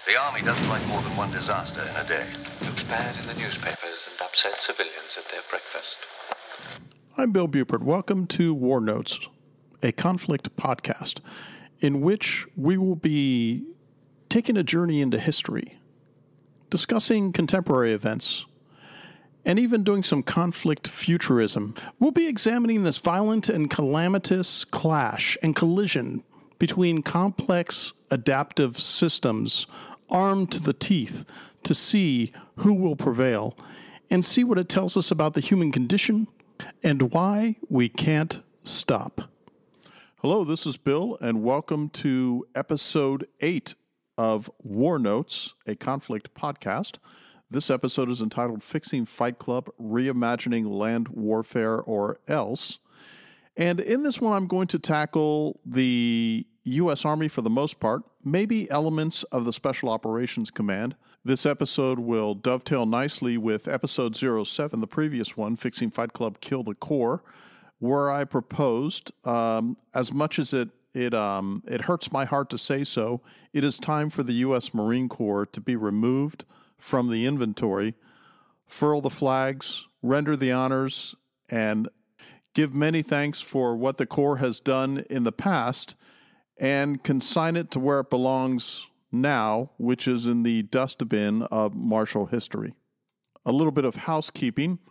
The Army doesn't like more than one disaster in a day. Looks bad in the newspapers and upset civilians at their breakfast. I'm Bill Buford. Welcome to War Notes, a conflict podcast in which we will be taking a journey into history, discussing contemporary events, and even doing some conflict futurism. We'll be examining this violent and calamitous clash and collision between complex adaptive systems armed to the teeth to see who will prevail and see what it tells us about the human condition and why we can't stop. Hello, this is Bill, and welcome to episode 8 of War Notes, a conflict podcast. This episode is entitled Fixing Fight Club, Reimagining Land Warfare or Else. And in this one, I'm going to tackle the U.S. Army for the most part, maybe elements of the Special Operations Command. This episode will dovetail nicely with episode 07, the previous one, Fixing Fight Club, Kill the Corps, where I proposed, as much as it hurts my heart to say so, it is time for the U.S. Marine Corps to be removed from the inventory, furl the flags, render the honors, and give many thanks for what the Corps has done in the past, and consign it to where it belongs now, which is in the dustbin of martial history. A little bit of housekeeping.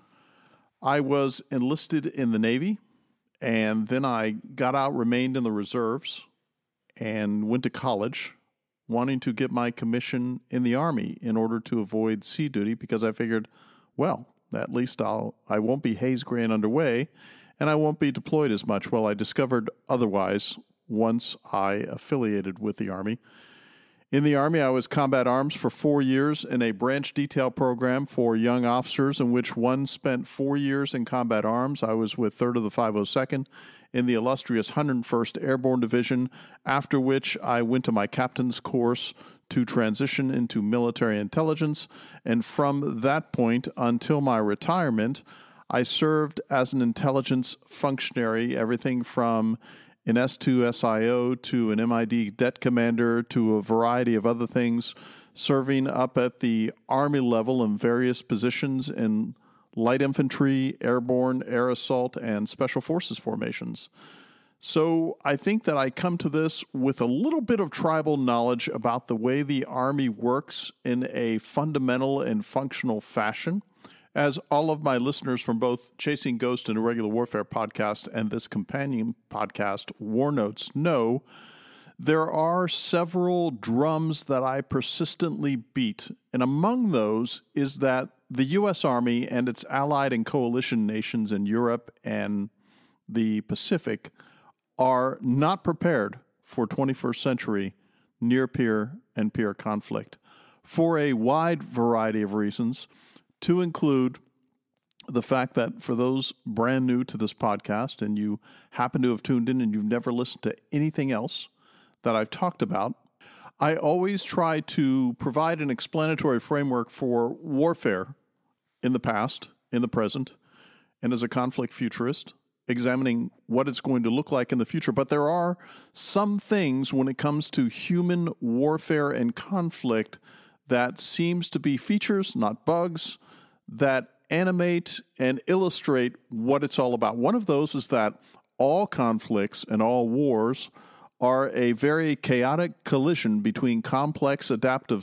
I was enlisted in the Navy, and then I got out, remained in the reserves, and went to college, wanting to get my commission in the Army in order to avoid sea duty, because I figured, well, at least I won't be Hays Grant underway, and I won't be deployed as much. Well, I discovered otherwise once I affiliated with the Army. In the Army, I was combat arms for 4 years in a branch detail program for young officers, in which one spent 4 years in combat arms. I was with 3rd of the 502nd in the illustrious 101st Airborne Division, after which I went to my captain's course to transition into military intelligence. And from that point until my retirement, I served as an intelligence functionary, everything from an S2 SIO to an MID det commander to a variety of other things, serving up at the Army level in various positions in light infantry, airborne, air assault, and special forces formations. So I think that I come to this with a little bit of tribal knowledge about the way the Army works in a fundamental and functional fashion. As all of my listeners from both Chasing Ghost and Irregular Warfare podcast and this companion podcast, War Notes, know, there are several drums that I persistently beat. And among those is that the U.S. Army and its allied and coalition nations in Europe and the Pacific are not prepared for 21st century near-peer and peer conflict for a wide variety of reasons, to include the fact that for those brand new to this podcast and you happen to have tuned in and you've never listened to anything else that I've talked about, I always try to provide an explanatory framework for warfare in the past, in the present, and as a conflict futurist, examining what it's going to look like in the future. But there are some things when it comes to human warfare and conflict that seems to be features, not bugs, that animate and illustrate what it's all about. One of those is that all conflicts and all wars are a very chaotic collision between complex adaptive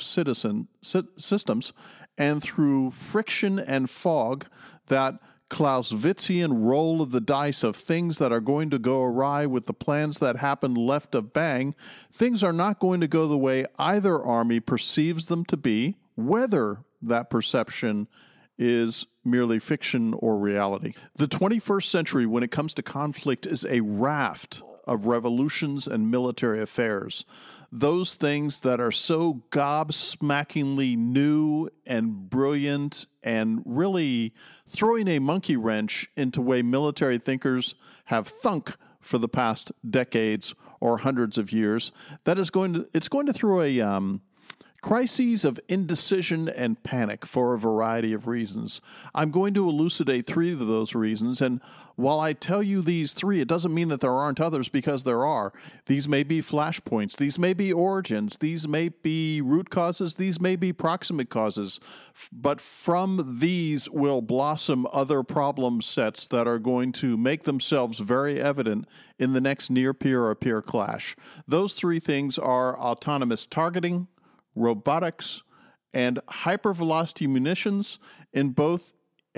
systems, and through friction and fog, that Clausewitzian roll of the dice of things that are going to go awry with the plans that happen left of bang, things are not going to go the way either army perceives them to be, whether that perception is merely fiction or reality. The 21st century, when it comes to conflict, is a raft of revolutions and military affairs. Those things that are so gobsmackingly new and brilliant and really throwing a monkey wrench into way military thinkers have thunk for the past decades or hundreds of years. That is going to throw a Crises of indecision and panic for a variety of reasons. I'm going to elucidate 3 of those reasons, and while I tell you these 3, it doesn't mean that there aren't others, because there are. These may be flashpoints, these may be origins, these may be root causes, these may be proximate causes, but from these will blossom other problem sets that are going to make themselves very evident in the next near-peer or peer clash. Those 3 things are autonomous targeting, robotics, and hypervelocity munitions in both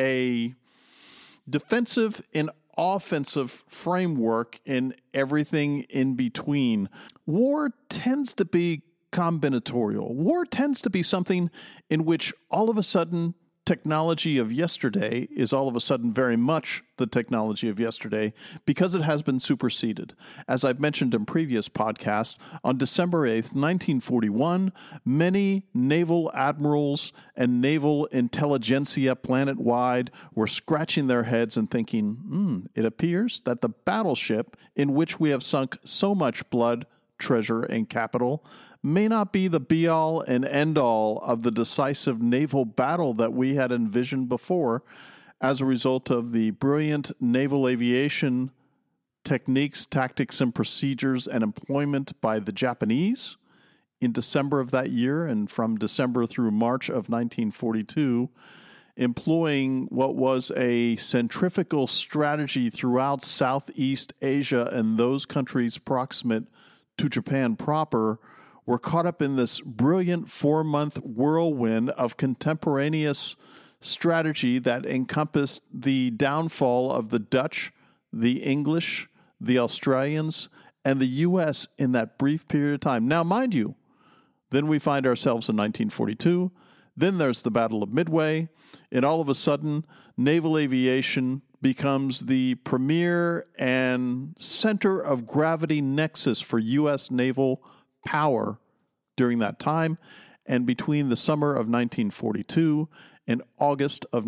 a defensive and offensive framework in everything in between. War tends to be combinatorial. War tends to be something in which all of a sudden technology of yesterday is all of a sudden very much the technology of yesterday because it has been superseded. As I've mentioned in previous podcasts, on December 8th, 1941, many naval admirals and naval intelligentsia planet-wide were scratching their heads and thinking, it appears that the battleship in which we have sunk so much blood, treasure, and capital may not be the be-all and end-all of the decisive naval battle that we had envisioned before as a result of the brilliant naval aviation techniques, tactics, and procedures and employment by the Japanese in December of that year, and from December through March of 1942, employing what was a centrifugal strategy throughout Southeast Asia and those countries proximate to Japan proper, were caught up in this brilliant 4-month whirlwind of contemporaneous strategy that encompassed the downfall of the Dutch, the English, the Australians, and the U.S. in that brief period of time. Now, mind you, then we find ourselves in 1942. Then there's the Battle of Midway, and all of a sudden, naval aviation becomes the premier and center of gravity nexus for U.S. naval power during that time. And between the summer of 1942 and August of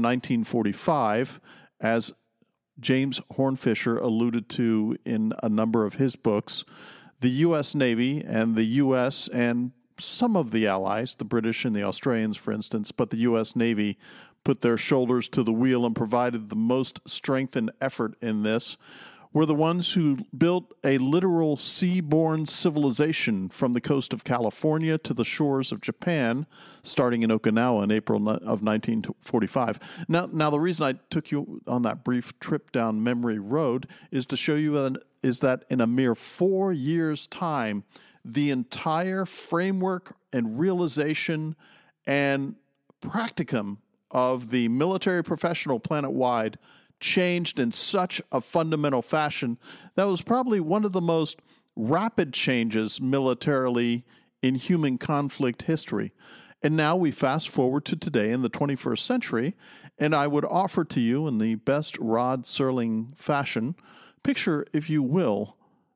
1945, as James Hornfisher alluded to in a number of his books, the U.S. Navy and the U.S. and some of the allies, the British and the Australians, for instance, but the U.S. Navy put their shoulders to the wheel and provided the most strength and effort in this, were the ones who built a literal seaborne civilization from the coast of California to the shores of Japan, starting in Okinawa in April of 1945. Now, the reason I took you on that brief trip down memory road is to show you that in a mere 4 years' time, the entire framework and realization and practicum of the military professional planet-wide changed in such a fundamental fashion that was probably one of the most rapid changes militarily in human conflict history. And now we fast forward to today in the 21st century, and I would offer to you in the best Rod Serling fashion, picture, if you will,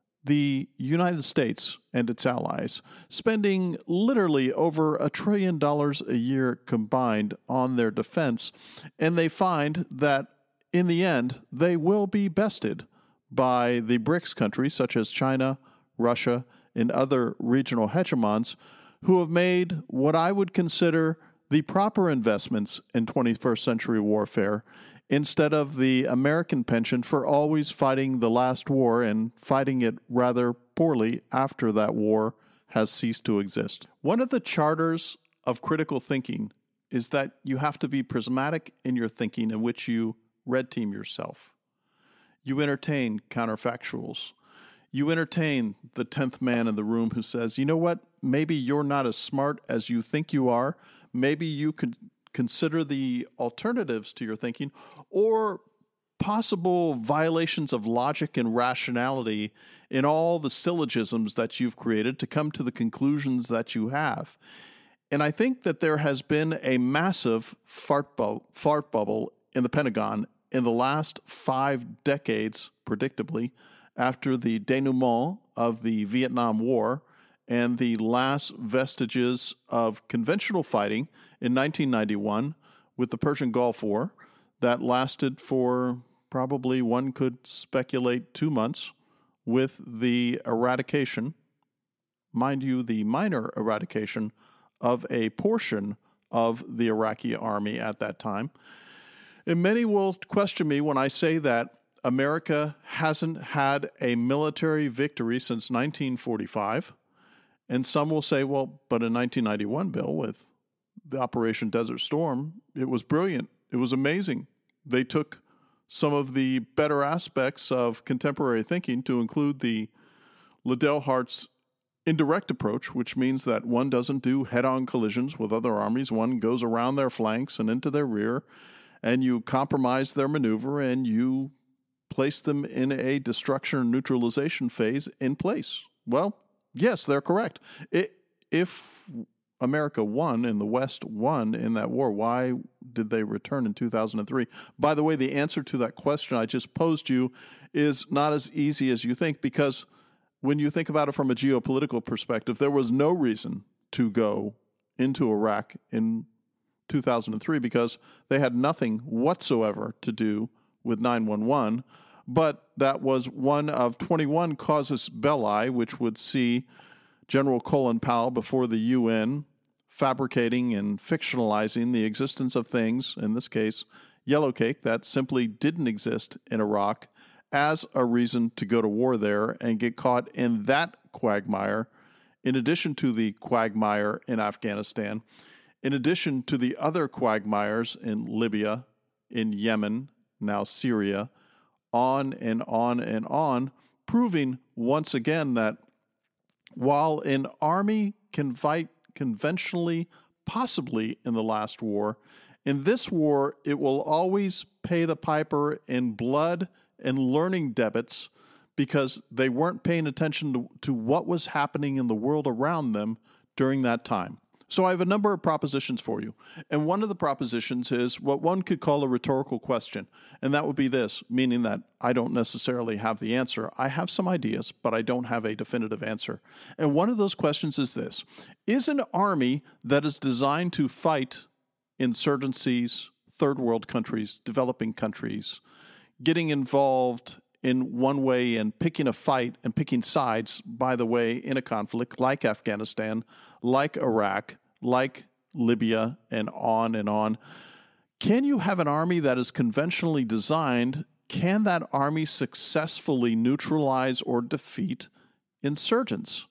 the United States and its allies spending literally over $1 trillion a year combined on their defense, and they find that in the end, they will be bested by the BRICS countries such as China, Russia, and other regional hegemons who have made what I would consider the proper investments in 21st century warfare instead of the American penchant for always fighting the last war and fighting it rather poorly after that war has ceased to exist. One of the charters of critical thinking is that you have to be prismatic in your thinking in which you red team yourself. You entertain counterfactuals. You entertain the 10th man in the room who says, you know what, maybe you're not as smart as you think you are. Maybe you could consider the alternatives to your thinking or possible violations of logic and rationality in all the syllogisms that you've created to come to the conclusions that you have. And I think that there has been a massive fart bubble in the Pentagon in the last 5 decades, predictably, after the denouement of the Vietnam War and the last vestiges of conventional fighting in 1991 with the Persian Gulf War that lasted for probably, one could speculate, 2 months, with the eradication, mind you, the minor eradication of a portion of the Iraqi army at that time. And many will question me when I say that America hasn't had a military victory since 1945. And some will say, well, but in 1991, Bill, with the Operation Desert Storm, it was brilliant. It was amazing. They took some of the better aspects of contemporary thinking to include the Liddell Hart's indirect approach, which means that one doesn't do head-on collisions with other armies. One goes around their flanks and into their rear, and you compromise their maneuver, and you place them in a destruction or neutralization phase in place. Well, yes, they're correct. If America won and the West won in that war, why did they return in 2003? By the way, the answer to that question I just posed you is not as easy as you think, because when you think about it from a geopolitical perspective, there was no reason to go into Iraq in 2003 because they had nothing whatsoever to do with 911. But that was one of 21 casus belli, which would see General Colin Powell before the UN fabricating and fictionalizing the existence of things, in this case, yellow cake, that simply didn't exist in Iraq, as a reason to go to war there and get caught in that quagmire, in addition to the quagmire in Afghanistan, in addition to the other quagmires in Libya, in Yemen, now Syria, on and on and on, proving once again that while an army can fight conventionally, possibly in the last war, in this war it will always pay the piper in blood and learning debits because they weren't paying attention to what was happening in the world around them during that time. So I have a number of propositions for you. And one of the propositions is what one could call a rhetorical question. And that would be this, meaning that I don't necessarily have the answer. I have some ideas, but I don't have a definitive answer. And one of those questions is this: is an army that is designed to fight insurgencies, third world countries, developing countries, getting involved in one way and picking a fight and picking sides, by the way, in a conflict like Afghanistan, like Iraq, like Libya, and on and on. Can you have an army that is conventionally designed? Can that army successfully neutralize or defeat insurgents?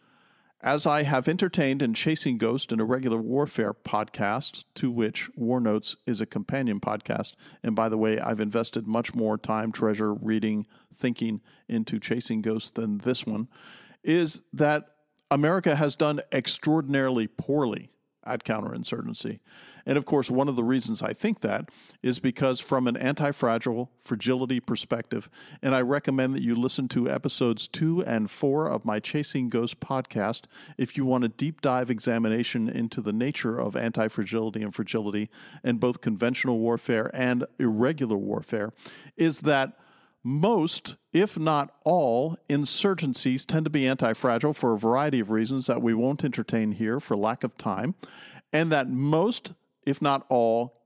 As I have entertained in Chasing Ghost, an Irregular Warfare podcast, to which War Notes is a companion podcast, and by the way, I've invested much more time, treasure, reading, thinking into Chasing Ghost than this one, is that America has done extraordinarily poorly at counterinsurgency. And of course, one of the reasons I think that is because from an anti-fragile fragility perspective, and I recommend that you listen to episodes 2 and 4 of my Chasing Ghost podcast if you want a deep dive examination into the nature of anti-fragility and fragility in both conventional warfare and irregular warfare, is that most, if not all, insurgencies tend to be anti-fragile for a variety of reasons that we won't entertain here for lack of time, and that most, if not all,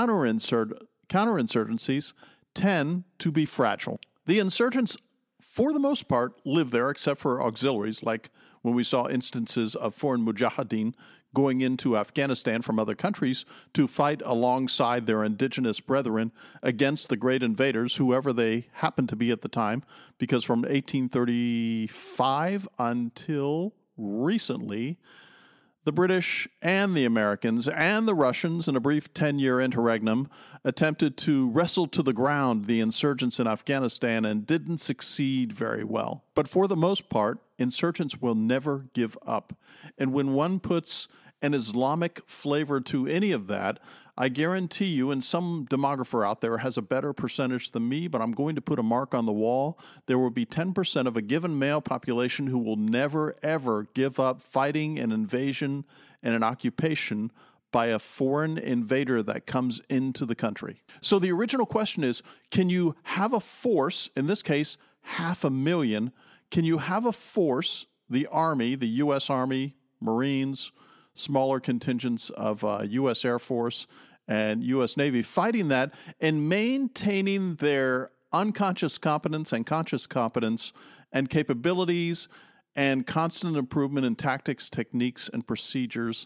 counterinsurgencies tend to be fragile. The insurgents, for the most part, live there, except for auxiliaries, like when we saw instances of foreign mujahideen going into Afghanistan from other countries to fight alongside their indigenous brethren against the great invaders, whoever they happened to be at the time, because from 1835 until recently, the British and the Americans and the Russians, in a brief 10-year interregnum, attempted to wrestle to the ground the insurgents in Afghanistan and didn't succeed very well. But for the most part, insurgents will never give up. And when one puts an Islamic flavor to any of that, I guarantee you, and some demographer out there has a better percentage than me, but I'm going to put a mark on the wall, there will be 10% of a given male population who will never, ever give up fighting an invasion and an occupation by a foreign invader that comes into the country. So the original question is, can you have a force, in this case, 500,000, can you have a force, the Army, the U.S. Army, Marines, smaller contingents of U.S. Air Force and U.S. Navy fighting that and maintaining their unconscious competence and conscious competence and capabilities and constant improvement in tactics, techniques, and procedures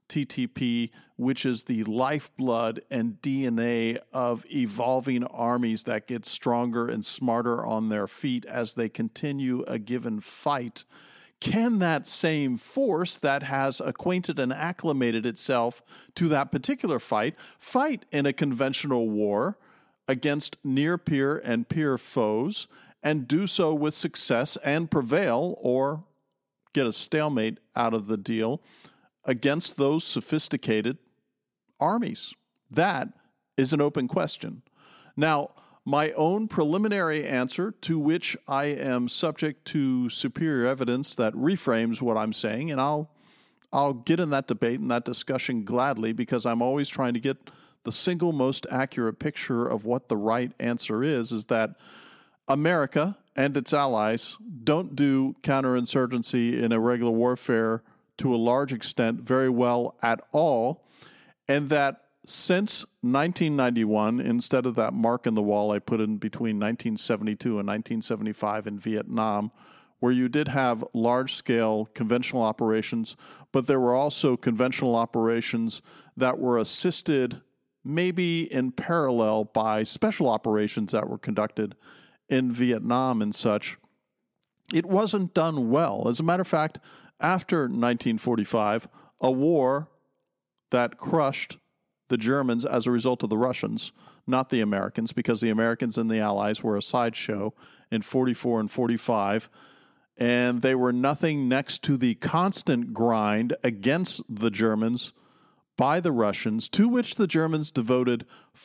TTP, which is the lifeblood and DNA of evolving armies that get stronger and smarter on their feet as they continue a given fight. Can that same force that has acquainted and acclimated itself to that particular fight in a conventional war against near-peer and peer foes and do so with success and prevail or get a stalemate out of the deal against those sophisticated armies? That is an open question. Now, my own preliminary answer, to which I am subject to superior evidence that reframes what I'm saying, and I'll get in that debate and that discussion gladly, because I'm always trying to get the single most accurate picture of what the right answer is that America and its allies don't do counterinsurgency in irregular warfare to a large extent very well at all, and that since 1991, instead of that mark in the wall I put in between 1972 and 1975 in Vietnam, where you did have large-scale conventional operations, but there were also conventional operations that were assisted maybe in parallel by special operations that were conducted in Vietnam and such. It wasn't done well. As a matter of fact, after 1945, a war that crushed the Germans as a result of the Russians, not the Americans, because the Americans and the Allies were a sideshow in 44 and 45, and they were nothing next to the constant grind against the Germans by the Russians, to which the Germans devoted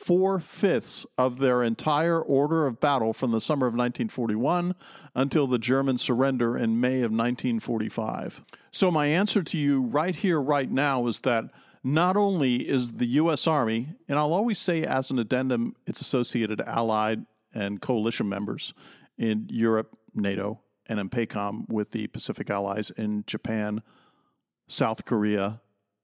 4/5 of their entire order of battle from the summer of 1941 until the German surrender in May of 1945. So my answer to you right here, right now, is that not only is the U.S. Army, and I'll always say as an addendum, its associated allied and coalition members in Europe, NATO, and in PACOM with the Pacific allies in Japan, South Korea,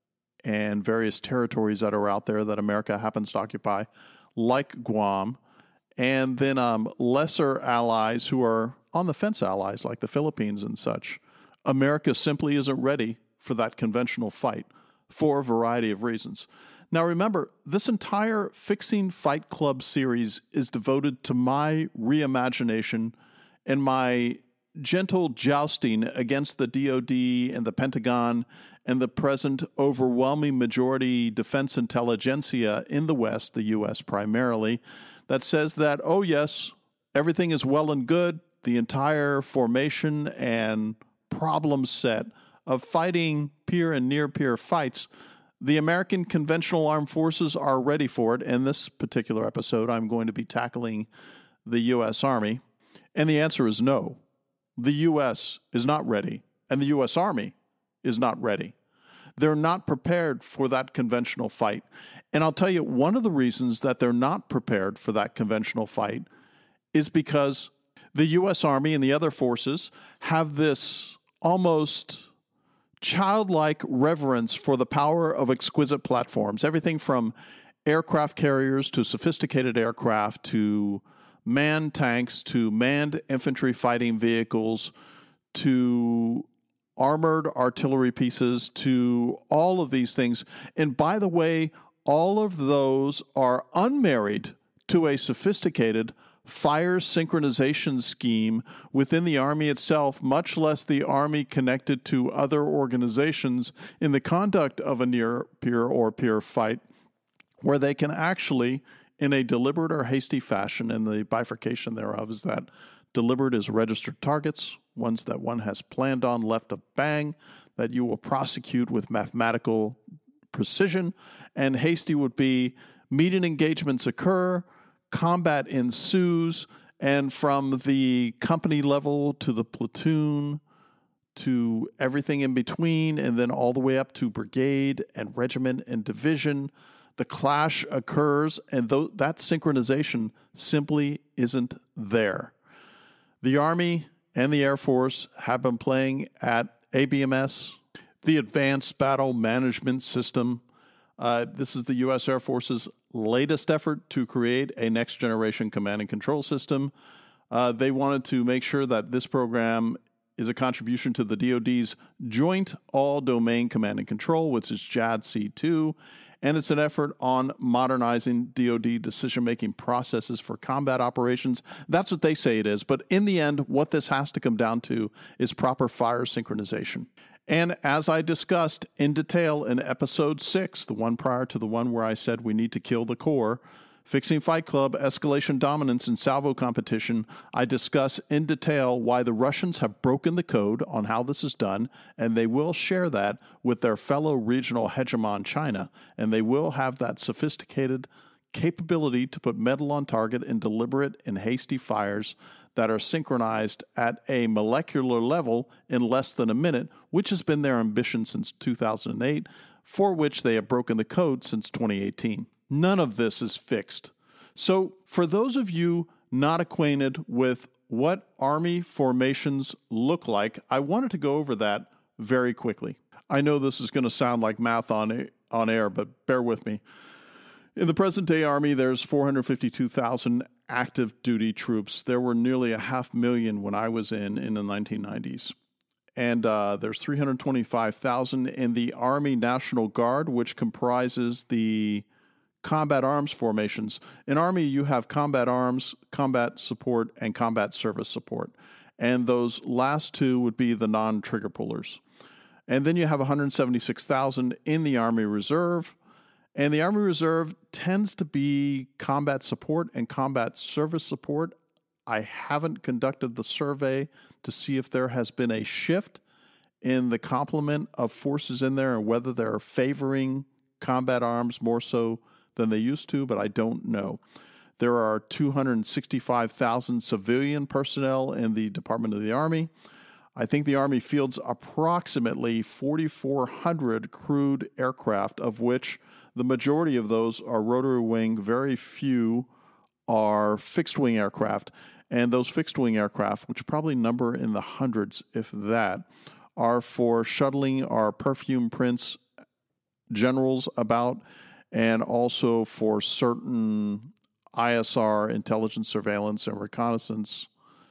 and various territories that are out there that America happens to occupy, like Guam, and then lesser allies who are on the fence allies like the Philippines and such. America simply isn't ready for that conventional fight for a variety of reasons. Now remember, this entire Fixing Fight Club series is devoted to my reimagination and my gentle jousting against the DoD and the Pentagon and the present overwhelming majority defense intelligentsia in the West, the U.S. primarily, that says that, oh yes, everything is well and good. The entire formation and problem set of fighting peer and near-peer fights, the American conventional armed forces are ready for it. In this particular episode, I'm going to be tackling the U.S. Army. And the answer is no. The U.S. is not ready, and the U.S. Army is not ready. They're not prepared for that conventional fight. And I'll tell you, one of the reasons that they're not prepared for that conventional fight is because the U.S. Army and the other forces have this almost childlike reverence for the power of exquisite platforms, everything from aircraft carriers to sophisticated aircraft to manned tanks to manned infantry fighting vehicles to armored artillery pieces to all of these things. And by the way, all of those are unmarried to a sophisticated fire synchronization scheme within the Army itself, much less the Army connected to other organizations in the conduct of a near-peer or peer fight, where they can actually, in a deliberate or hasty fashion, and the bifurcation thereof is that deliberate is registered targets, ones that one has planned on left of bang, that you will prosecute with mathematical precision, and hasty would be meeting engagements occur, combat ensues, and from the company level to the platoon to everything in between, and then all the way up to brigade and regiment and division, the clash occurs, and that synchronization simply isn't there. The Army and the Air Force have been playing at ABMS, the Advanced Battle Management System. This is the U.S. Air Force's latest effort to create a next-generation command and control system. They wanted to make sure that this program is a contribution to the DoD's Joint All-Domain Command and Control, which is JADC2, and it's an effort on modernizing DoD decision-making processes for combat operations. That's what they say it is, but in the end, what this has to come down to is proper fire synchronization. And as I discussed in detail in episode 6, the one prior to the one where I said we need to kill the core, Fixing Fight Club, Escalation Dominance, and Salvo Competition, I discuss in detail why the Russians have broken the code on how this is done, and they will share that with their fellow regional hegemon China, and they will have that sophisticated capability to put metal on target in deliberate and hasty fires that are synchronized at a molecular level in less than a minute, which has been their ambition since 2008, for which they have broken the code since 2018. None of this is fixed. So for those of you not acquainted with what Army formations look like, I wanted to go over that very quickly. I know this is going to sound like math on air, but bear with me. In the present-day Army, there's 452,000 active duty troops. There were nearly 500,000 when I was in the 1990s. And there's 325,000 in the Army National Guard, which comprises the combat arms formations. In Army, you have combat arms, combat support, and combat service support. And those last two would be the non-trigger pullers. And then you have 176,000 in the Army Reserve. And the Army Reserve tends to be combat support and combat service support. I haven't conducted the survey to see if there has been a shift in the complement of forces in there and whether they're favoring combat arms more so than they used to, but I don't know. There are 265,000 civilian personnel in the Department of the Army. I think the Army fields approximately 4,400 crewed aircraft, of which the majority of those are rotary wing, very few are fixed wing aircraft. And those fixed wing aircraft, which probably number in the hundreds, if that, are for shuttling our perfume prince generals about, and also for certain ISR, intelligence, surveillance, and reconnaissance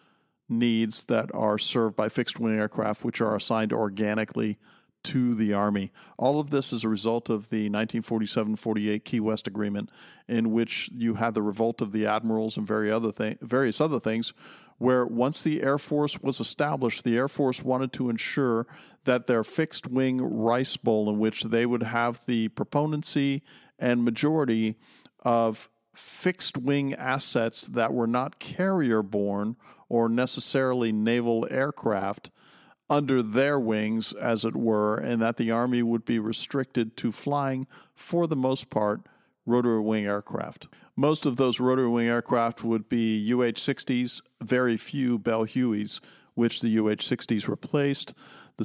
needs that are served by fixed-wing aircraft, which are assigned organically to the Army. All of this is a result of the 1947-48 Key West Agreement, in which you had the revolt of the admirals and various other things, where once the Air Force was established, the Air Force wanted to ensure that their fixed-wing rice bowl, in which they would have the proponency and majority of fixed-wing assets that were not carrier-borne or necessarily naval aircraft under their wings, as it were, and that the Army would be restricted to flying, for the most part, rotary wing aircraft. Most of those rotary wing aircraft would be UH-60s, very few Bell Hueys, which the UH-60s replaced. The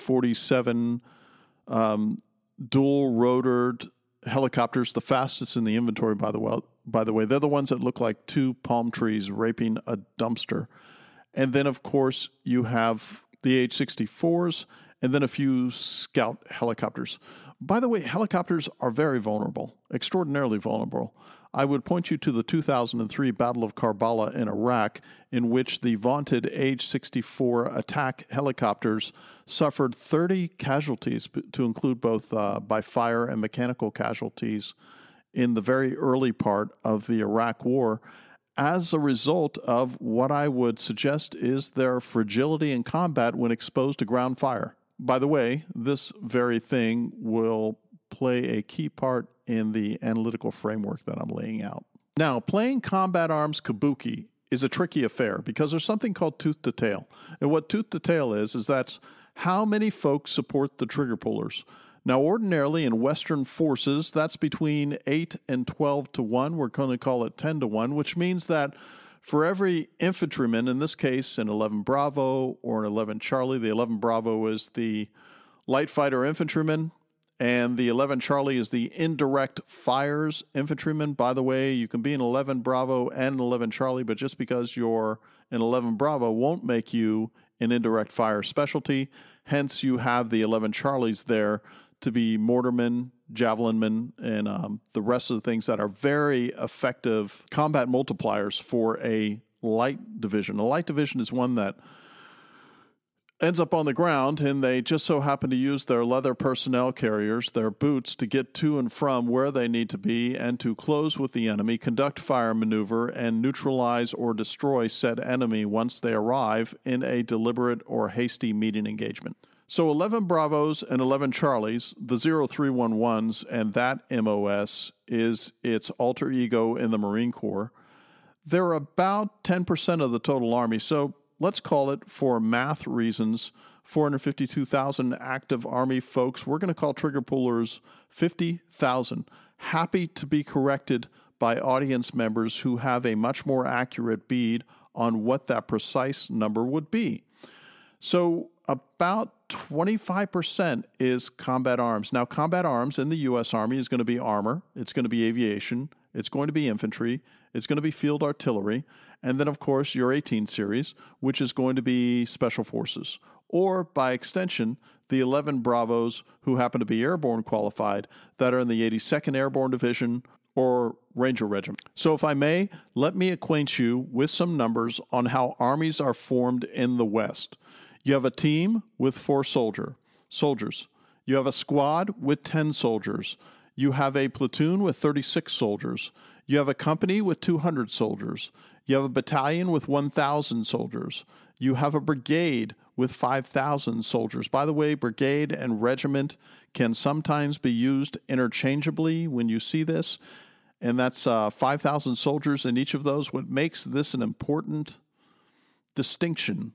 CH-47 dual-rotored helicopters, the fastest in the inventory, by the way. They're the ones that look like two palm trees raping a dumpster. And then, of course, you have the H-64s and then a few scout helicopters. By the way, helicopters are very vulnerable, extraordinarily vulnerable. I would point you to the 2003 Battle of Karbala in Iraq, in which the vaunted H-64 attack helicopters suffered 30 casualties, to include both by fire and mechanical casualties, in the very early part of the Iraq War, as a result of what I would suggest is their fragility in combat when exposed to ground fire. By the way, this very thing will play a key part in the analytical framework that I'm laying out. Now, playing combat arms kabuki is a tricky affair because there's something called tooth to tail. And what tooth to tail is that's how many folks support the trigger pullers. Now, ordinarily in Western forces, that's between 8 and 12 to 1. We're going to call it 10 to 1, which means that for every infantryman, in this case, an 11 Bravo or an 11 Charlie, the 11 Bravo is the light fighter infantryman, and the 11 Charlie is the indirect fires infantryman. By the way, you can be an 11 Bravo and an 11 Charlie, but just because you're an 11 Bravo won't make you an indirect fire specialty. Hence, you have the 11 Charlies there to be mortarmen, javelinmen, and the rest of the things that are very effective combat multipliers for a light division. A light division is one that ends up on the ground, and they just so happen to use their leather personnel carriers, their boots, to get to and from where they need to be and to close with the enemy, conduct fire maneuver, and neutralize or destroy said enemy once they arrive in a deliberate or hasty meeting engagement. So 11 Bravos and 11 Charlies, the 0311s, and that MOS is its alter ego in the Marine Corps. They're about 10% of the total Army, so let's call it, for math reasons, 452,000 active Army folks. We're going to call trigger pullers 50,000. Happy to be corrected by audience members who have a much more accurate bead on what that precise number would be. So about 25% is combat arms. Now, combat arms in the U.S. Army is going to be armor, it's going to be aviation, it's going to be infantry, it's going to be field artillery, and then, of course, your 18 series, which is going to be special forces, or, by extension, the 11 Bravos who happen to be airborne qualified that are in the 82nd Airborne Division or Ranger Regiment. So, if I may, let me acquaint you with some numbers on how armies are formed in the West. You have a team with 4 soldiers. You have a squad with 10 soldiers. You have a platoon with 36 soldiers. You have a company with 200 soldiers. You have a battalion with 1,000 soldiers. You have a brigade with 5,000 soldiers. By the way, brigade and regiment can sometimes be used interchangeably when you see this, and that's 5,000 soldiers in each of those. What makes this an important distinction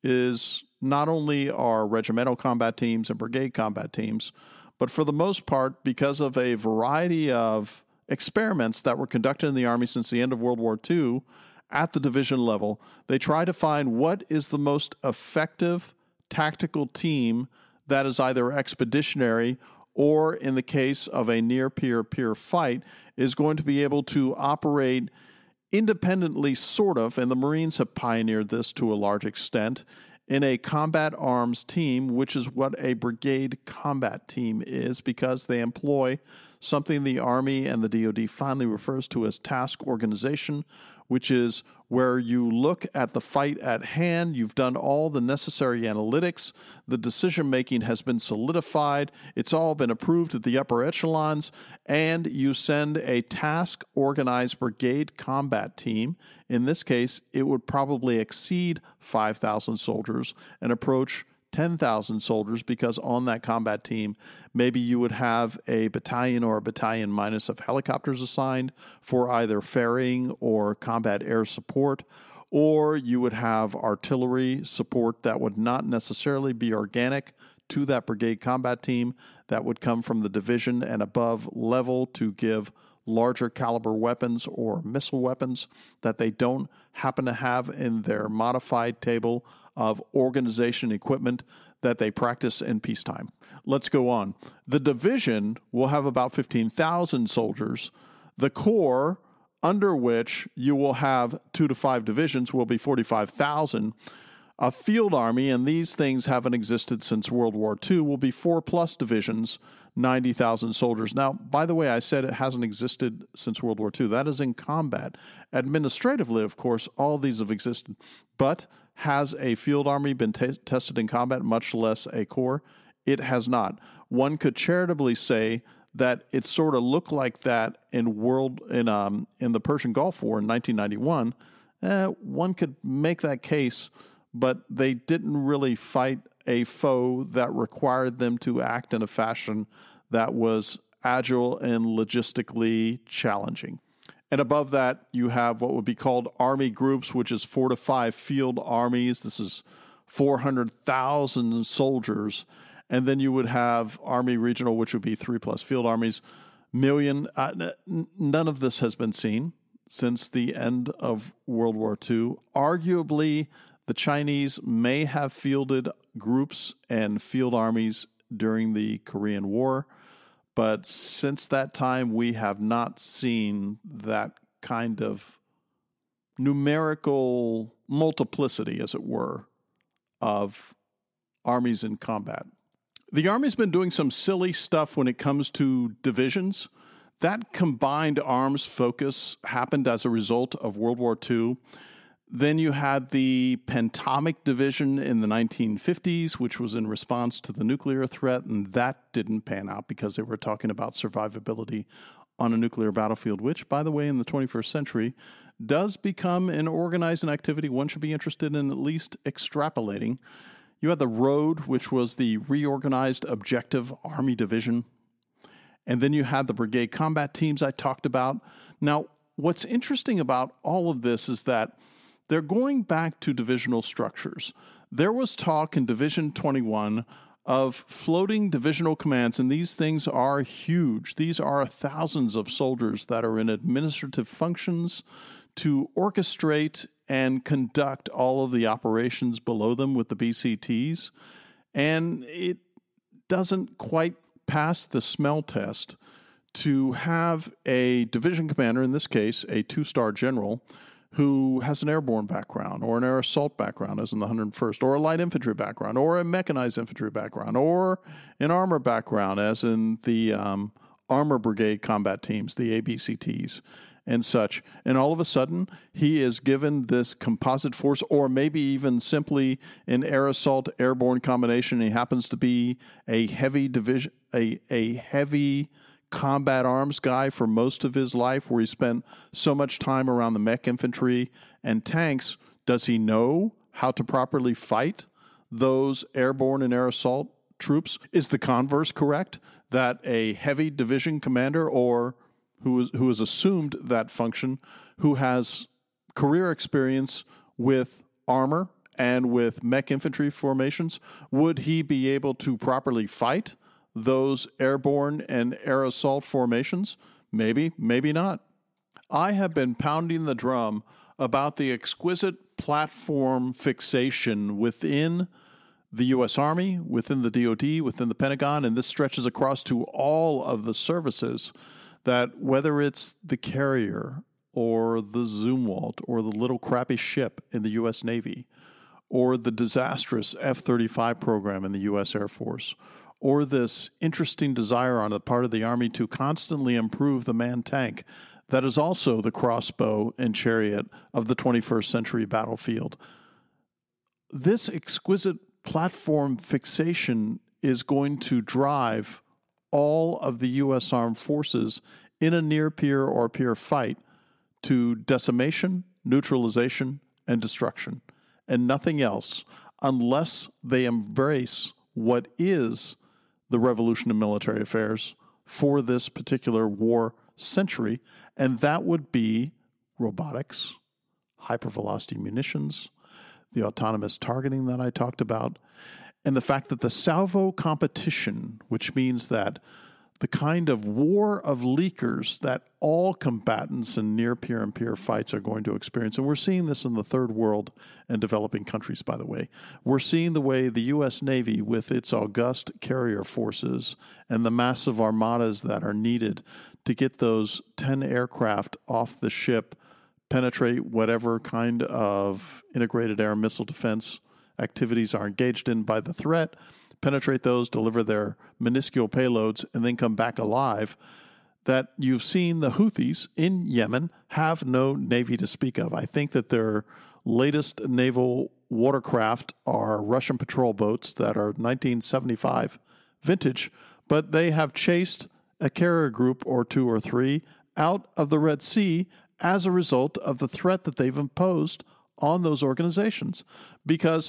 is not only our regimental combat teams and brigade combat teams, but for the most part, because of a variety of experiments that were conducted in the Army since the end of World War II at the division level, they try to find what is the most effective tactical team that is either expeditionary or, in the case of a near peer fight, is going to be able to operate independently, sort of, and the Marines have pioneered this to a large extent, in a combat arms team, which is what a brigade combat team is, because they employ something the Army and the DoD finally refers to as task organization, which is where you look at the fight at hand, you've done all the necessary analytics, the decision-making has been solidified, it's all been approved at the upper echelons, and you send a task-organized brigade combat team. In this case, it would probably exceed 5,000 soldiers and approach 10,000 soldiers, because on that combat team, maybe you would have a battalion or a battalion minus of helicopters assigned for either ferrying or combat air support, or you would have artillery support that would not necessarily be organic to that brigade combat team, that would come from the division and above level to give larger caliber weapons or missile weapons that they don't happen to have in their modified table of organization equipment that they practice in peacetime. Let's go on. The division will have about 15,000 soldiers. The Corps, under which you will have 2 to 5 divisions, will be 45,000. A field army, and these things haven't existed since World War II, will be 4+ divisions, 90,000 soldiers. Now, by the way, I said it hasn't existed since World War II. That is in combat. Administratively, of course, all these have existed. But has a field army been tested in combat, much less a corps? It has not. One could charitably say that it sort of looked like that in the Persian Gulf War in 1991. One could make that case, but they didn't really fight a foe that required them to act in a fashion that was agile and logistically challenging. And above that, you have what would be called army groups, which is 4 to 5 field armies. This is 400,000 soldiers. And then you would have Army Regional, which would be 3+ field armies. Million. None of this has been seen since the end of World War II. Arguably, the Chinese may have fielded groups and field armies during the Korean War, but since that time, we have not seen that kind of numerical multiplicity, as it were, of armies in combat. The Army's been doing some silly stuff when it comes to divisions. That combined arms focus happened as a result of World War II. Then you had the Pentomic Division in the 1950s, which was in response to the nuclear threat, and that didn't pan out because they were talking about survivability on a nuclear battlefield, which, by the way, in the 21st century, does become an organizing activity one should be interested in at least extrapolating. You had the Road, which was the reorganized Objective Army Division. And then you had the brigade combat teams I talked about. Now, what's interesting about all of this is that they're going back to divisional structures. There was talk in Division 21 of floating divisional commands, and these things are huge. These are thousands of soldiers that are in administrative functions to orchestrate and conduct all of the operations below them with the BCTs. And it doesn't quite pass the smell test to have a division commander, in this case, a 2-star general, who has an airborne background or an air assault background, as in the 101st, or a light infantry background, or a mechanized infantry background, or an armor background, as in the armor brigade combat teams, the ABCTs, and such. And all of a sudden, he is given this composite force, or maybe even simply an air assault airborne combination. He happens to be a heavy division, a heavy combat arms guy for most of his life, where he spent so much time around the mech infantry and tanks. Does he know how to properly fight those airborne and air assault troops? Is the converse correct, that a heavy division commander, or who has assumed that function, who has career experience with armor and with mech infantry formations, would he be able to properly fight those airborne and air assault formations? Maybe, maybe not. I have been pounding the drum about the exquisite platform fixation within the U.S. Army, within the DoD, within the Pentagon, and this stretches across to all of the services, that whether it's the carrier or the Zumwalt or the little crappy ship in the U.S. Navy, or the disastrous F-35 program in the U.S. Air Force, or this interesting desire on the part of the Army to constantly improve the man tank that is also the crossbow and chariot of the 21st century battlefield. This exquisite platform fixation is going to drive all of the U.S. Armed Forces in a near-peer or peer fight to decimation, neutralization, and destruction, and nothing else, unless they embrace what is the revolution in military affairs for this particular war century, and that would be robotics, hypervelocity munitions, the autonomous targeting that I talked about, and the fact that the salvo competition, which means that the kind of war of leakers that all combatants in near-peer and peer fights are going to experience. And we're seeing this in the third world and developing countries, by the way. We're seeing the way the U.S. Navy, with its august carrier forces and the massive armadas that are needed to get those 10 aircraft off the ship, penetrate whatever kind of integrated air missile defense activities are engaged in by the threat, penetrate those, deliver their minuscule payloads, and then come back alive, that you've seen the Houthis in Yemen have no navy to speak of. I think that their latest naval watercraft are Russian patrol boats that are 1975 vintage, but they have chased a carrier group or 2 or 3 out of the Red Sea as a result of the threat that they've imposed on those organizations. Because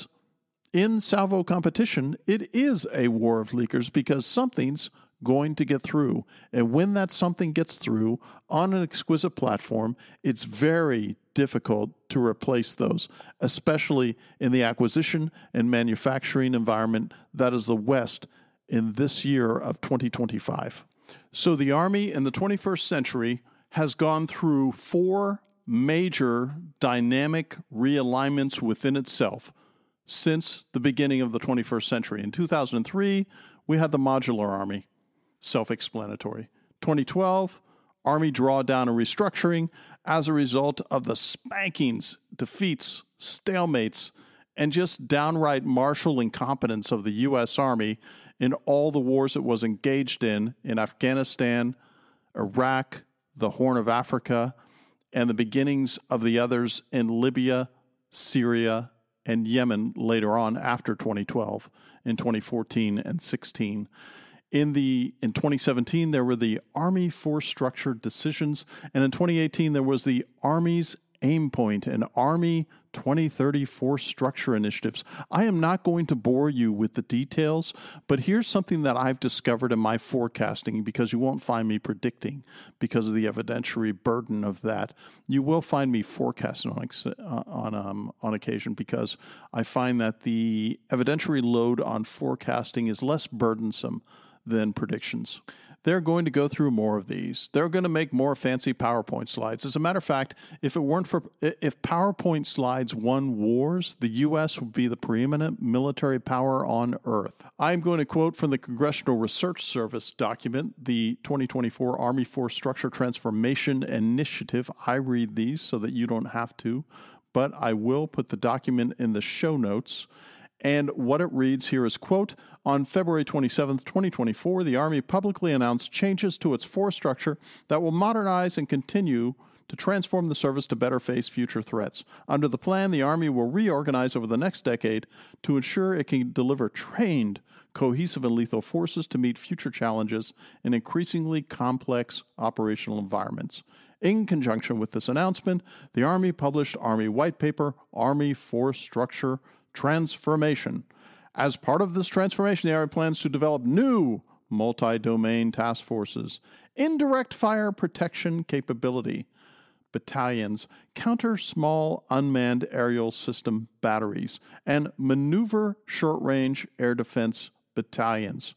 in salvo competition, it is a war of leakers, because something's going to get through. And when that something gets through on an exquisite platform, it's very difficult to replace those, especially in the acquisition and manufacturing environment that is the West in this year of 2025. So the Army in the 21st century has gone through 4 major dynamic realignments within itself since the beginning of the 21st century. In 2003, we had the modular Army, self-explanatory. 2012, Army drawdown and restructuring as a result of the spankings, defeats, stalemates, and just downright martial incompetence of the U.S. Army in all the wars it was engaged in Afghanistan, Iraq, the Horn of Africa, and the beginnings of the others in Libya, Syria, and Yemen later on after 2012, in 2014 and 16. In 2017, there were the Army Force Structure Decisions, and in 2018, there was the Army's Aim Point and Army 2030 Force Structure Initiatives. I am not going to bore you with the details, but here's something that I've discovered in my forecasting, because you won't find me predicting because of the evidentiary burden of that. You will find me forecasting on occasion, because I find that the evidentiary load on forecasting is less burdensome than predictions. They're going to go through more of these. They're going to make more fancy PowerPoint slides. As a matter of fact, if PowerPoint slides won wars, the U.S. would be the preeminent military power on Earth. I'm going to quote from the Congressional Research Service document, the 2024 Army Force Structure Transformation Initiative. I read these so that you don't have to, but I will put the document in the show notes. And what it reads here is, quote, on February 27, 2024, the Army publicly announced changes to its force structure that will modernize and continue to transform the service to better face future threats. Under the plan, the Army will reorganize over the next decade to ensure it can deliver trained, cohesive, and lethal forces to meet future challenges in increasingly complex operational environments. In conjunction with this announcement, the Army published Army White Paper, Army Force Structure Transformation. As part of this transformation, the Army plans to develop new multi-domain task forces, indirect fire protection capability battalions, counter small unmanned aerial system batteries, and maneuver short-range air defense battalions.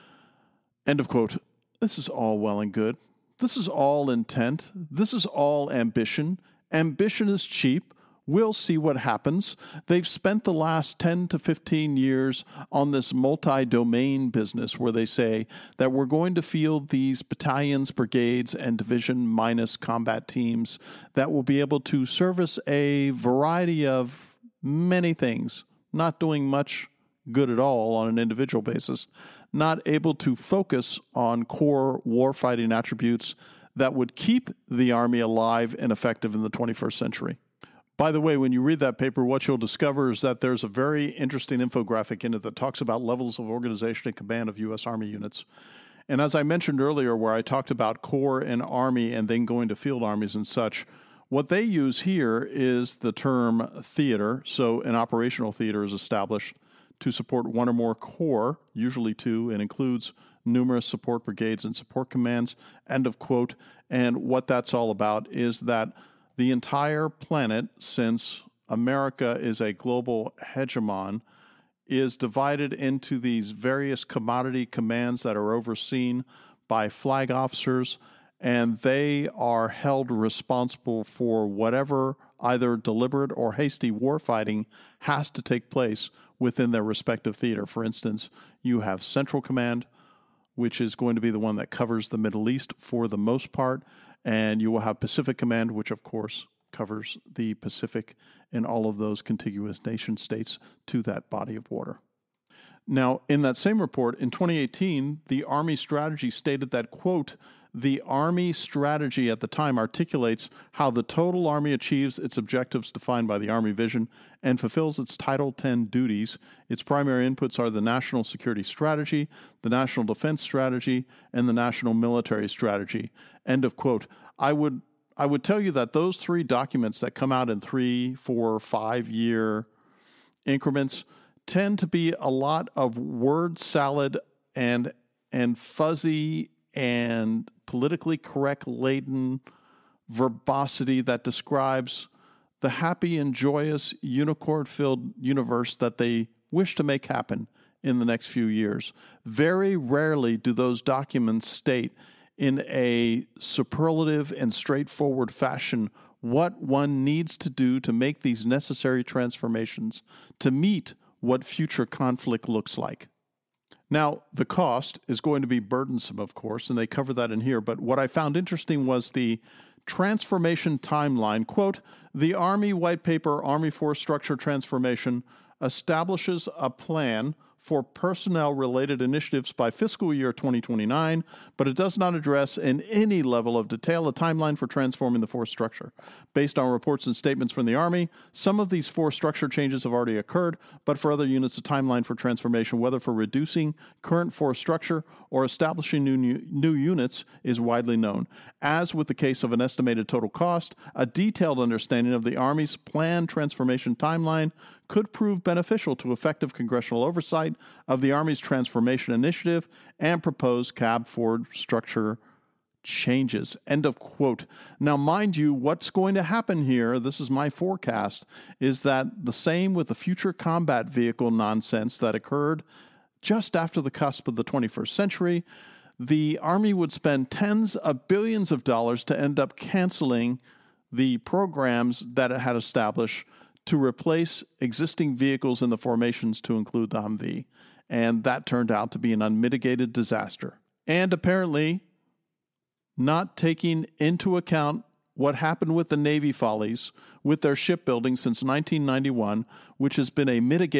End of quote. This is all well and good. This is all intent. This is all ambition. Ambition is cheap. We'll see what happens. They've spent the last 10 to 15 years on this multi-domain business where they say that we're going to field these battalions, brigades, and division minus combat teams that will be able to service a variety of many things, not doing much good at all on an individual basis, not able to focus on core warfighting attributes that would keep the Army alive and effective in the 21st century. By the way, when you read that paper, what you'll discover is that there's a very interesting infographic in it that talks about levels of organization and command of U.S. Army units. And as I mentioned earlier, where I talked about Corps and Army and then going to field armies and such, what they use here is the term theater. So an operational theater is established to support one or more corps, usually two, and includes numerous support brigades and support commands, end of quote. And what that's all about is that the entire planet, since America is a global hegemon, is divided into these various commodity commands that are overseen by flag officers, and they are held responsible for whatever either deliberate or hasty warfighting has to take place within their respective theater. For instance, you have Central Command, which is going to be the one that covers the Middle East for the most part, and you will have Pacific Command, which of course covers the Pacific and all of those contiguous nation states to that body of water. Now, in that same report, in 2018, the Army strategy stated that, quote, the Army strategy at the time articulates how the total Army achieves its objectives defined by the Army vision and fulfills its Title X duties. Its primary inputs are the National Security Strategy, the National Defense Strategy, and the National Military Strategy. End of quote. I would tell you that those three documents that come out in 3, 4, 5 year increments tend to be a lot of word salad and fuzzy and politically correct laden verbosity that describes the happy and joyous unicorn-filled universe that they wish to make happen in the next few years. Very rarely do those documents state in a superlative and straightforward fashion what one needs to do to make these necessary transformations to meet what future conflict looks like. Now, the cost is going to be burdensome, of course, and they cover that in here, but what I found interesting was the transformation timeline. Quote, the Army White Paper, Army Force Structure Transformation, establishes a plan for personnel-related initiatives by fiscal year 2029, but it does not address in any level of detail a timeline for transforming the force structure. Based on reports and statements from the Army, some of these force structure changes have already occurred, but for other units, the timeline for transformation, whether for reducing current force structure or establishing new units, is widely known. As with the case of an estimated total cost, a detailed understanding of the Army's planned transformation timeline could prove beneficial to effective congressional oversight of the Army's transformation initiative and proposed CAB force structure changes. End of quote. Now, mind you, what's going to happen here, this is my forecast, is that the same with the future combat vehicle nonsense that occurred just after the cusp of the 21st century, the Army would spend tens of billions of dollars to end up canceling the programs that it had established to replace existing vehicles in the formations to include the Humvee. And that turned out to be an unmitigated disaster. And apparently, not taking into account what happened with the Navy follies with their shipbuilding since 1991, which has been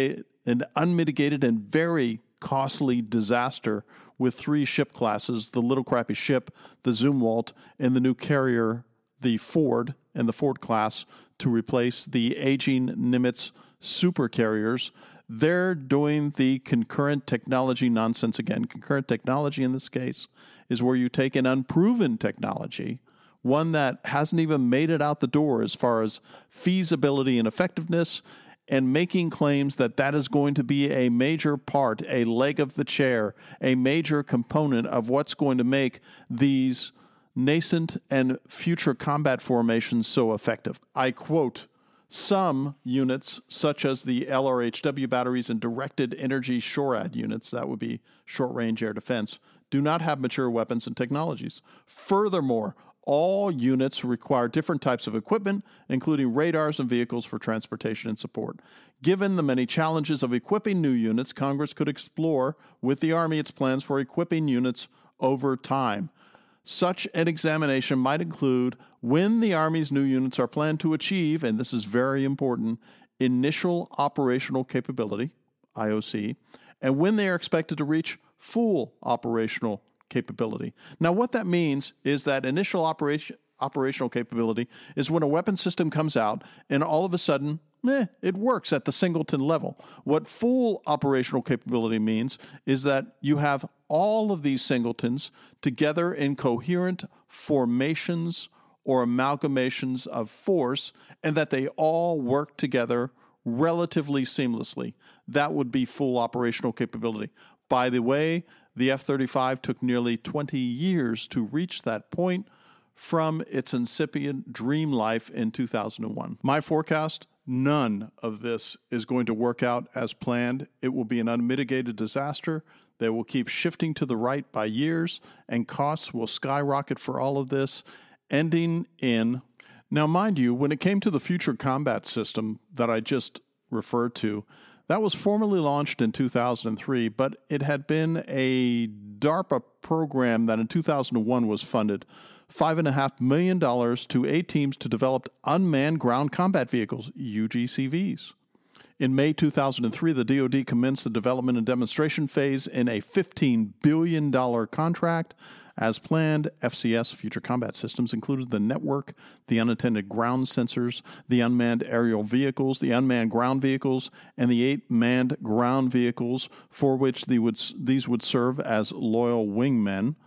an unmitigated and very costly disaster with 3 ship classes, the Little Crappy Ship, the Zumwalt, and the new carrier, the Ford, and the Ford class, to replace the aging Nimitz supercarriers. They're doing the concurrent technology nonsense again. Concurrent technology in this case is where you take an unproven technology, one that hasn't even made it out the door as far as feasibility and effectiveness, and making claims that that is going to be a major part, a leg of the chair, a major component of what's going to make these nascent and future combat formations so effective. I quote, some units, such as the LRHW batteries and directed energy SHORAD units, that would be short-range air defense, do not have mature weapons and technologies. Furthermore, all units require different types of equipment, including radars and vehicles for transportation and support. Given the many challenges of equipping new units, Congress could explore with the Army its plans for equipping units over time. Such an examination might include when the Army's new units are planned to achieve, and this is very important, initial operational capability, IOC, and when they are expected to reach full operational capability. Now, what that means is that initial operational capability is when a weapon system comes out and all of a sudden, it works at the singleton level. What full operational capability means is that you have all of these singletons together in coherent formations or amalgamations of force, and that they all work together relatively seamlessly. That would be full operational capability. By the way, the F-35 took nearly 20 years to reach that point from its incipient dream life in 2001. My forecast, none of this is going to work out as planned. It will be an unmitigated disaster that will keep shifting to the right by years, and costs will skyrocket for all of this, ending in... Now, mind you, when it came to the Future Combat System that I just referred to, that was formally launched in 2003, but it had been a DARPA program that in 2001 was funded $5.5 million to 8 teams to develop unmanned ground combat vehicles, UGCVs. In May 2003, the DoD commenced the development and demonstration phase in a $15 billion contract. As planned, FCS, Future Combat Systems, included the network, the unattended ground sensors, the unmanned aerial vehicles, the unmanned ground vehicles, and the 8 manned ground vehicles for which these would serve as loyal wingmen.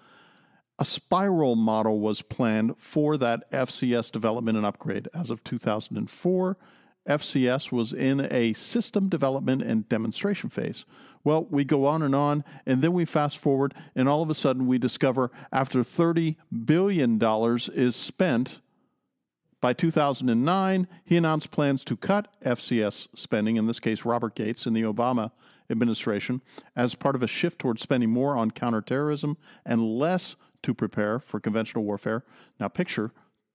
A spiral model was planned for that FCS development and upgrade. As of 2004, FCS was in a system development and demonstration phase. Well, we go on, and then we fast forward, and all of a sudden we discover after $30 billion is spent, by 2009, he announced plans to cut FCS spending, in this case Robert Gates in the Obama administration, as part of a shift toward spending more on counterterrorism and less to prepare for conventional warfare. Now picture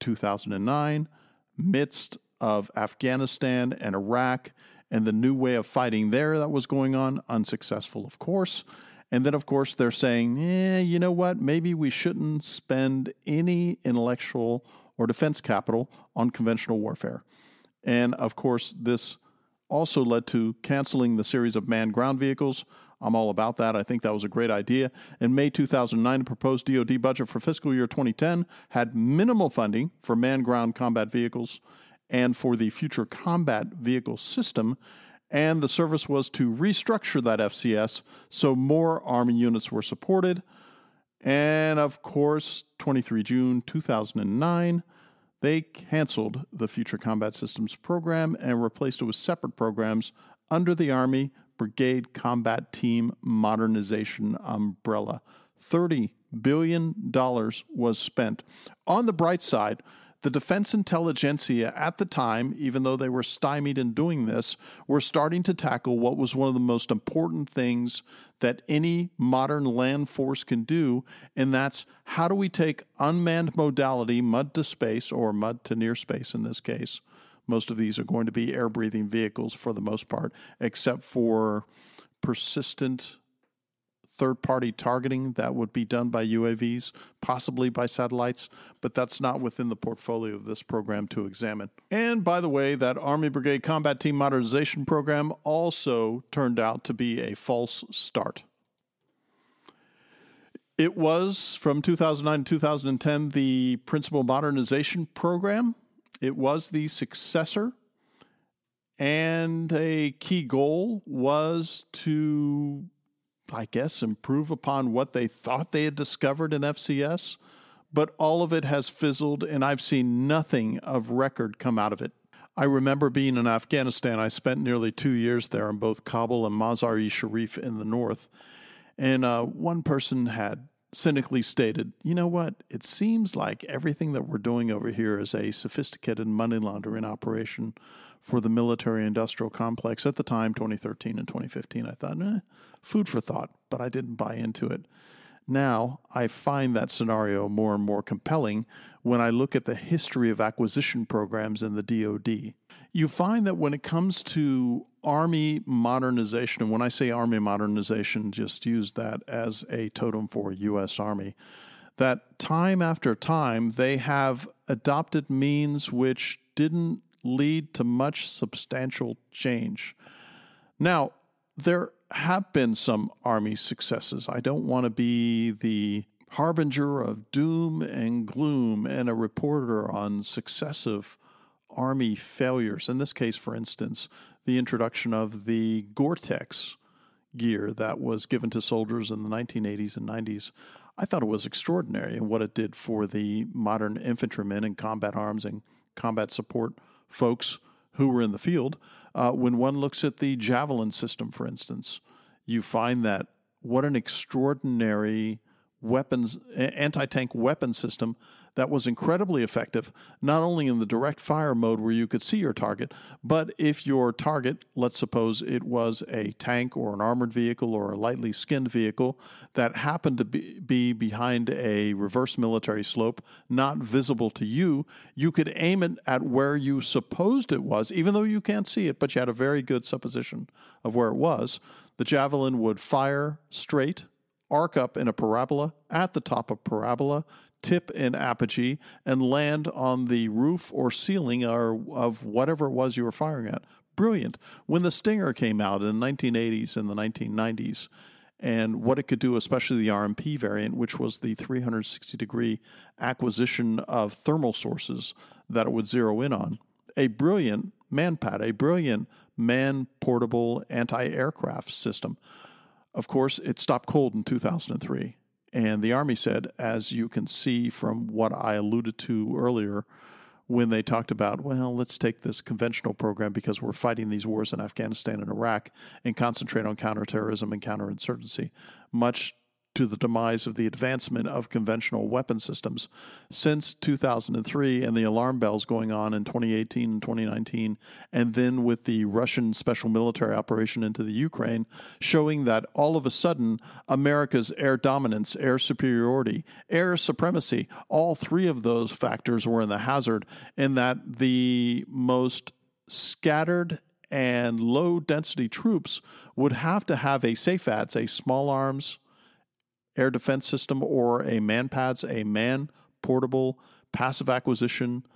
2009, midst of Afghanistan and Iraq, and the new way of fighting there that was going on, unsuccessful, of course. And then, of course, they're saying, you know what, maybe we shouldn't spend any intellectual or defense capital on conventional warfare. And, of course, this also led to canceling the series of manned ground vehicles. I'm all about that. I think that was a great idea. In May 2009, the proposed DoD budget for fiscal year 2010 had minimal funding for manned ground combat vehicles and for the Future Combat Vehicle System, and the service was to restructure that FCS so more Army units were supported. And of course, 23 June 2009, they canceled the Future Combat Systems program and replaced it with separate programs under the Army Brigade Combat Team Modernization umbrella. $30 billion was spent. On the bright side, the Defense Intelligentsia at the time, even though they were stymied in doing this, were starting to tackle what was one of the most important things that any modern land force can do, and that's how do we take unmanned modality, mud to space, or mud to near space in this case. Most of these are going to be air-breathing vehicles for the most part, except for persistent third-party targeting that would be done by UAVs, possibly by satellites, but that's not within the portfolio of this program to examine. And by the way, that Army Brigade Combat Team Modernization program also turned out to be a false start. It was, from 2009 to 2010, the Principal Modernization Program. It was the successor, and a key goal was to, I guess, improve upon what they thought they had discovered in FCS, but all of it has fizzled, and I've seen nothing of record come out of it. I remember being in Afghanistan. I spent nearly 2 years there in both Kabul and Mazar-e-Sharif in the north, and one person had cynically stated, you know what, it seems like everything that we're doing over here is a sophisticated money laundering operation for the military-industrial complex. At the time, 2013 and 2015, I thought, food for thought, but I didn't buy into it. Now, I find that scenario more and more compelling when I look at the history of acquisition programs in the DoD. You find that when it comes to Army modernization, and when I say Army modernization, just use that as a totem for U.S. Army, that time after time they have adopted means which didn't lead to much substantial change. Now, there have been some Army successes. I don't want to be the harbinger of doom and gloom and a reporter on successive Army failures. In this case, for instance, the introduction of the Gore-Tex gear that was given to soldiers in the 1980s and 90s. I thought it was extraordinary in what it did for the modern infantrymen and combat arms and combat support folks who were in the field. When one looks at the Javelin system, for instance, you find that what an extraordinary anti-tank weapon system that was incredibly effective, not only in the direct fire mode where you could see your target, but if your target, let's suppose it was a tank or an armored vehicle or a lightly skinned vehicle that happened to be behind a reverse military slope, not visible to you, you could aim it at where you supposed it was, even though you can't see it, but you had a very good supposition of where it was. The Javelin would fire straight, arc up in a parabola, at the top of parabola, tip in apogee, and land on the roof or ceiling of whatever it was you were firing at. Brilliant. When the Stinger came out in the 1980s and the 1990s, and what it could do, especially the RMP variant, which was the 360-degree acquisition of thermal sources that it would zero in on, a brilliant man-pad, a brilliant man-portable anti-aircraft system. Of course, it stopped cold in 2003. And the Army said, as you can see from what I alluded to earlier, when they talked about, well, let's take this conventional program because we're fighting these wars in Afghanistan and Iraq and concentrate on counterterrorism and counterinsurgency, much to the demise of the advancement of conventional weapon systems. Since 2003 and the alarm bells going on in 2018 and 2019, and then with the Russian special military operation into the Ukraine, showing that all of a sudden America's air dominance, air superiority, air supremacy, all three of those factors were in the hazard, and that the most scattered and low-density troops would have to have a SAFADS, a small arms air defense system, or a MANPADS, a man-portable passive acquisition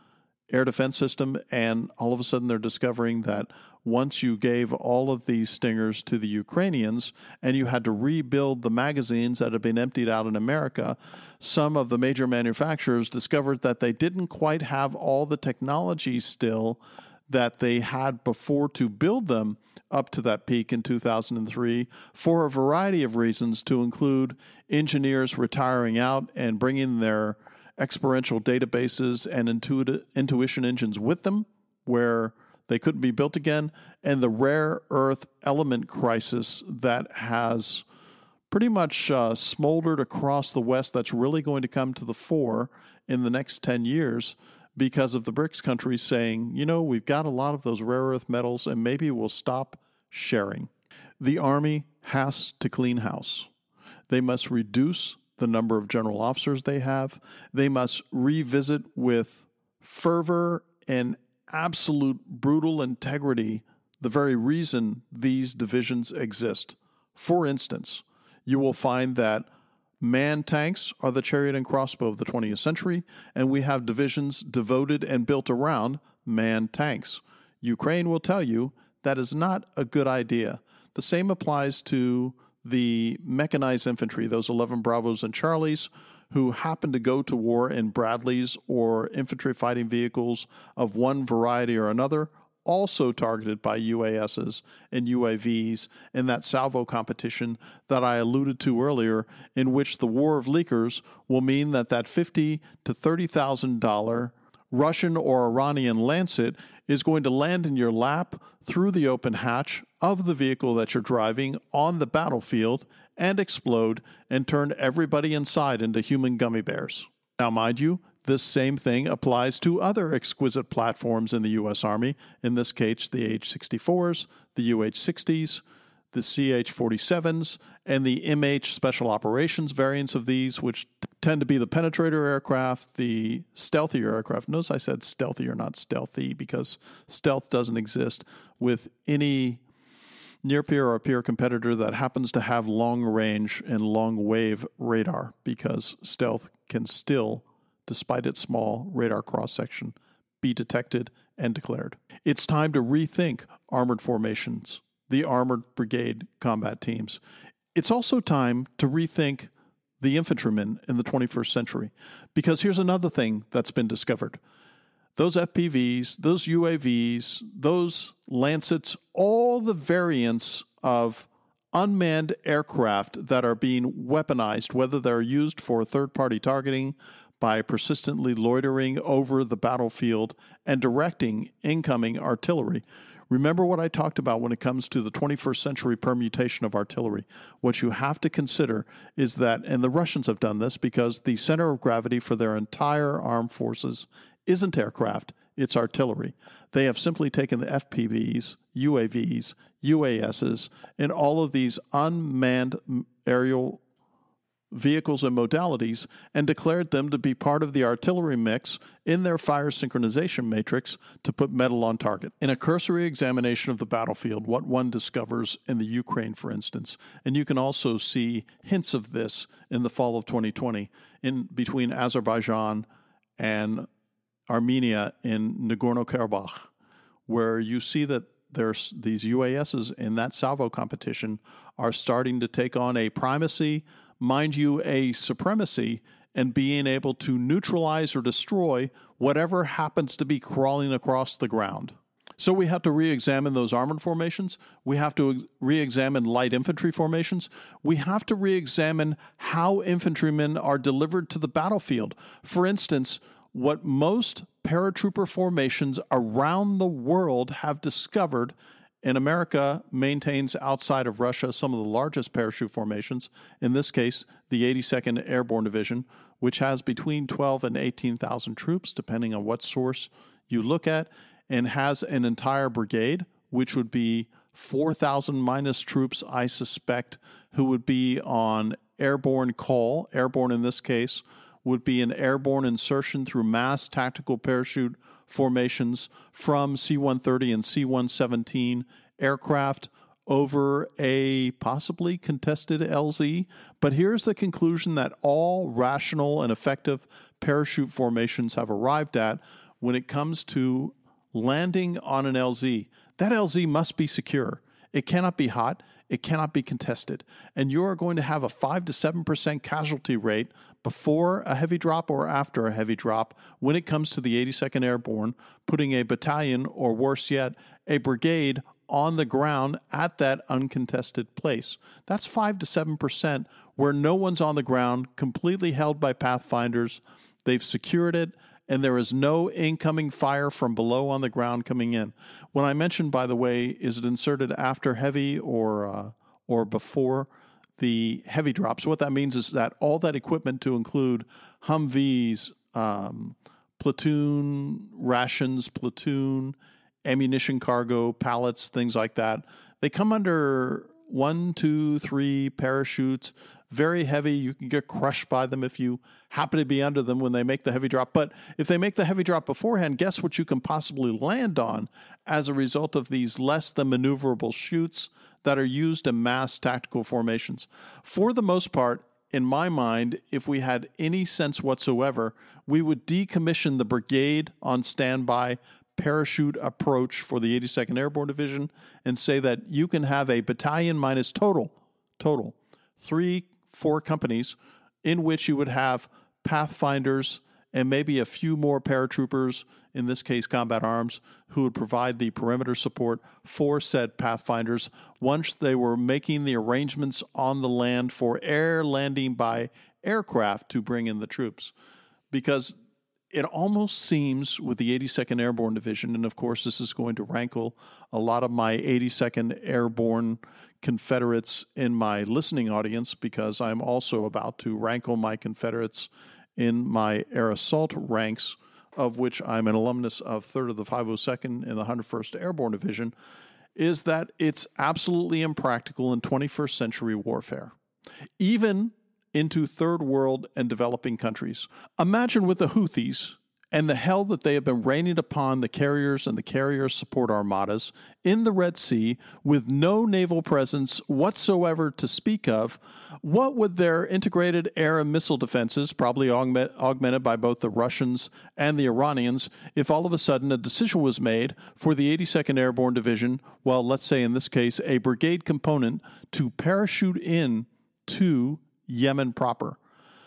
air defense system, and all of a sudden they're discovering that once you gave all of these Stingers to the Ukrainians and you had to rebuild the magazines that had been emptied out in America, some of the major manufacturers discovered that they didn't quite have all the technology still that they had before to build them up to that peak in 2003 for a variety of reasons, to include engineers retiring out and bringing their experiential databases and intuition engines with them, where they couldn't be built again, and the rare earth element crisis that has pretty much smoldered across the West, that's really going to come to the fore in the next 10 years because of the BRICS countries saying, we've got a lot of those rare earth metals and maybe we'll stop sharing. The Army has to clean house. They must reduce the number of general officers they have. They must revisit with fervor and absolute brutal integrity the very reason these divisions exist. For instance, you will find that manned tanks are the chariot and crossbow of the 20th century, and we have divisions devoted and built around manned tanks. Ukraine will tell you that is not a good idea. The same applies to the mechanized infantry, those 11 Bravos and Charlies, who happen to go to war in Bradleys or infantry fighting vehicles of one variety or another, also targeted by UASs and UAVs in that salvo competition that I alluded to earlier, in which the war of leakers will mean that $50,000 to $30,000 Russian or Iranian Lancet is going to land in your lap through the open hatch of the vehicle that you're driving on the battlefield and explode and turn everybody inside into human gummy bears. Now, mind you, this same thing applies to other exquisite platforms in the U.S. Army, in this case, the H-64s, the UH-60s, the CH-47s, and the MH Special Operations variants of these, which tend to be the penetrator aircraft, the stealthier aircraft. Notice I said stealthier, not stealthy, because stealth doesn't exist with any near-peer or peer competitor that happens to have long-range and long-wave radar, because stealth can still, despite its small radar cross-section, be detected and declared. It's time to rethink armored formations, the armored brigade combat teams. It's also time to rethink the infantrymen in the 21st century, because here's another thing that's been discovered. Those FPVs, those UAVs, those Lancets, all the variants of unmanned aircraft that are being weaponized, whether they're used for third-party targeting by persistently loitering over the battlefield and directing incoming artillery. Remember what I talked about when it comes to the 21st century permutation of artillery. What you have to consider is that, and the Russians have done this because the center of gravity for their entire armed forces isn't aircraft, it's artillery. They have simply taken the FPVs, UAVs, UASs, and all of these unmanned aerial vehicles and modalities and declared them to be part of the artillery mix in their fire synchronization matrix to put metal on target. In a cursory examination of the battlefield, what one discovers in the Ukraine, for instance, and you can also see hints of this in the fall of 2020 in between Azerbaijan and Armenia in Nagorno-Karabakh, where you see that there's these UASs in that salvo competition are starting to take on a primacy, mind you, a supremacy, and being able to neutralize or destroy whatever happens to be crawling across the ground. So we have to re-examine those armored formations. We have to re-examine light infantry formations. We have to re-examine how infantrymen are delivered to the battlefield. For instance, what most paratrooper formations around the world have discovered, and America maintains outside of Russia some of the largest parachute formations, in this case, the 82nd Airborne Division, which has between 12 and 18,000 troops, depending on what source you look at, and has an entire brigade, which would be 4,000 minus troops, I suspect, who would be on airborne call. Airborne in this case would be an airborne insertion through mass tactical parachute formations from C-130 and C-117 aircraft over a possibly contested LZ. But here's the conclusion that all rational and effective parachute formations have arrived at when it comes to landing on an LZ. That LZ must be secure. It cannot be hot. It cannot be contested. And you are going to have a 5 to 7% casualty rate before a heavy drop or after a heavy drop when it comes to the 82nd Airborne, putting a battalion, or worse yet, a brigade on the ground at that uncontested place. That's 5 to 7% where no one's on the ground, completely held by Pathfinders. They've secured it, and there is no incoming fire from below on the ground coming in. When I mentioned, by the way, is it inserted after heavy or before the heavy drop? So what that means is that all that equipment, to include Humvees, platoon rations, platoon ammunition cargo, pallets, things like that, they come under 1, 2, 3 parachutes. Very heavy. You can get crushed by them if you happen to be under them when they make the heavy drop. But if they make the heavy drop beforehand, guess what you can possibly land on as a result of these less than maneuverable chutes that are used in mass tactical formations. For the most part, in my mind, if we had any sense whatsoever, we would decommission the brigade on standby parachute approach for the 82nd Airborne Division and say that you can have a battalion minus total 3-4 companies in which you would have Pathfinders and maybe a few more paratroopers, in this case combat arms, who would provide the perimeter support for said Pathfinders once they were making the arrangements on the land for air landing by aircraft to bring in the troops. Because it almost seems with the 82nd Airborne Division, and of course this is going to rankle a lot of my 82nd Airborne Confederates in my listening audience, because I'm also about to rankle my Confederates in my air assault ranks, of which I'm an alumnus of 3rd of the 502nd in the 101st Airborne Division, is that it's absolutely impractical in 21st century warfare, even into third world and developing countries. Imagine with the Houthis and the hell that they have been raining upon the carriers and the carrier support armadas in the Red Sea with no naval presence whatsoever to speak of. What would their integrated air and missile defenses, probably augmented by both the Russians and the Iranians, if all of a sudden a decision was made for the 82nd Airborne Division, well, let's say in this case, a brigade component, to parachute in to Yemen proper?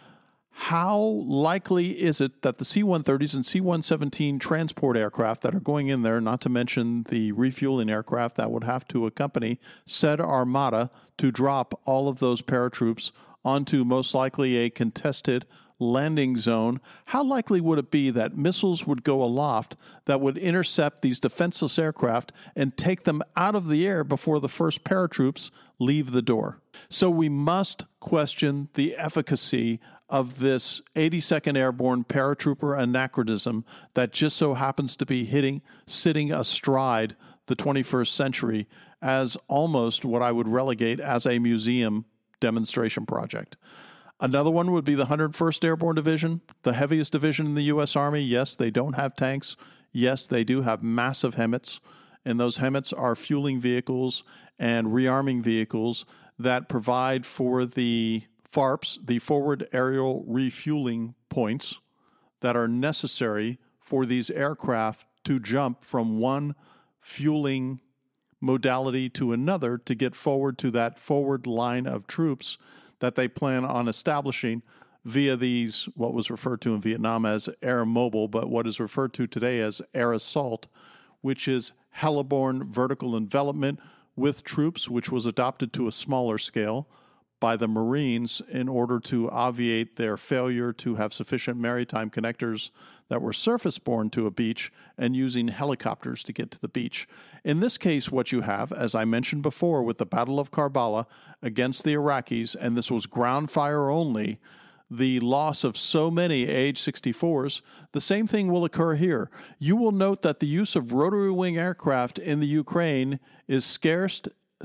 How likely is it that the C-130s and C-117 transport aircraft that are going in there, not to mention the refueling aircraft that would have to accompany said armada to drop all of those paratroops onto most likely a contested landing zone, how likely would it be that missiles would go aloft that would intercept these defenseless aircraft and take them out of the air before the first paratroops leave the door? So we must question the efficacy of this 82nd Airborne paratrooper anachronism that just so happens to be sitting astride the 21st century as almost what I would relegate as a museum demonstration project. Another one would be the 101st Airborne Division, the heaviest division in the U.S. Army. Yes, they don't have tanks. Yes, they do have massive HEMTTs, and those HEMTTs are fueling vehicles and rearming vehicles that provide for the FARPs, the forward aerial refueling points, that are necessary for these aircraft to jump from one fueling modality to another to get forward to that forward line of troops that they plan on establishing via these, what was referred to in Vietnam as air mobile, but what is referred to today as air assault, which is heliborne vertical envelopment with troops, which was adopted to a smaller scale by the Marines in order to obviate their failure to have sufficient maritime connectors that were surface-borne to a beach and using helicopters to get to the beach. In this case, what you have, as I mentioned before with the Battle of Karbala against the Iraqis, and this was ground fire only, the loss of so many AH-64s, the same thing will occur here. You will note that the use of rotary wing aircraft in the Ukraine is scarce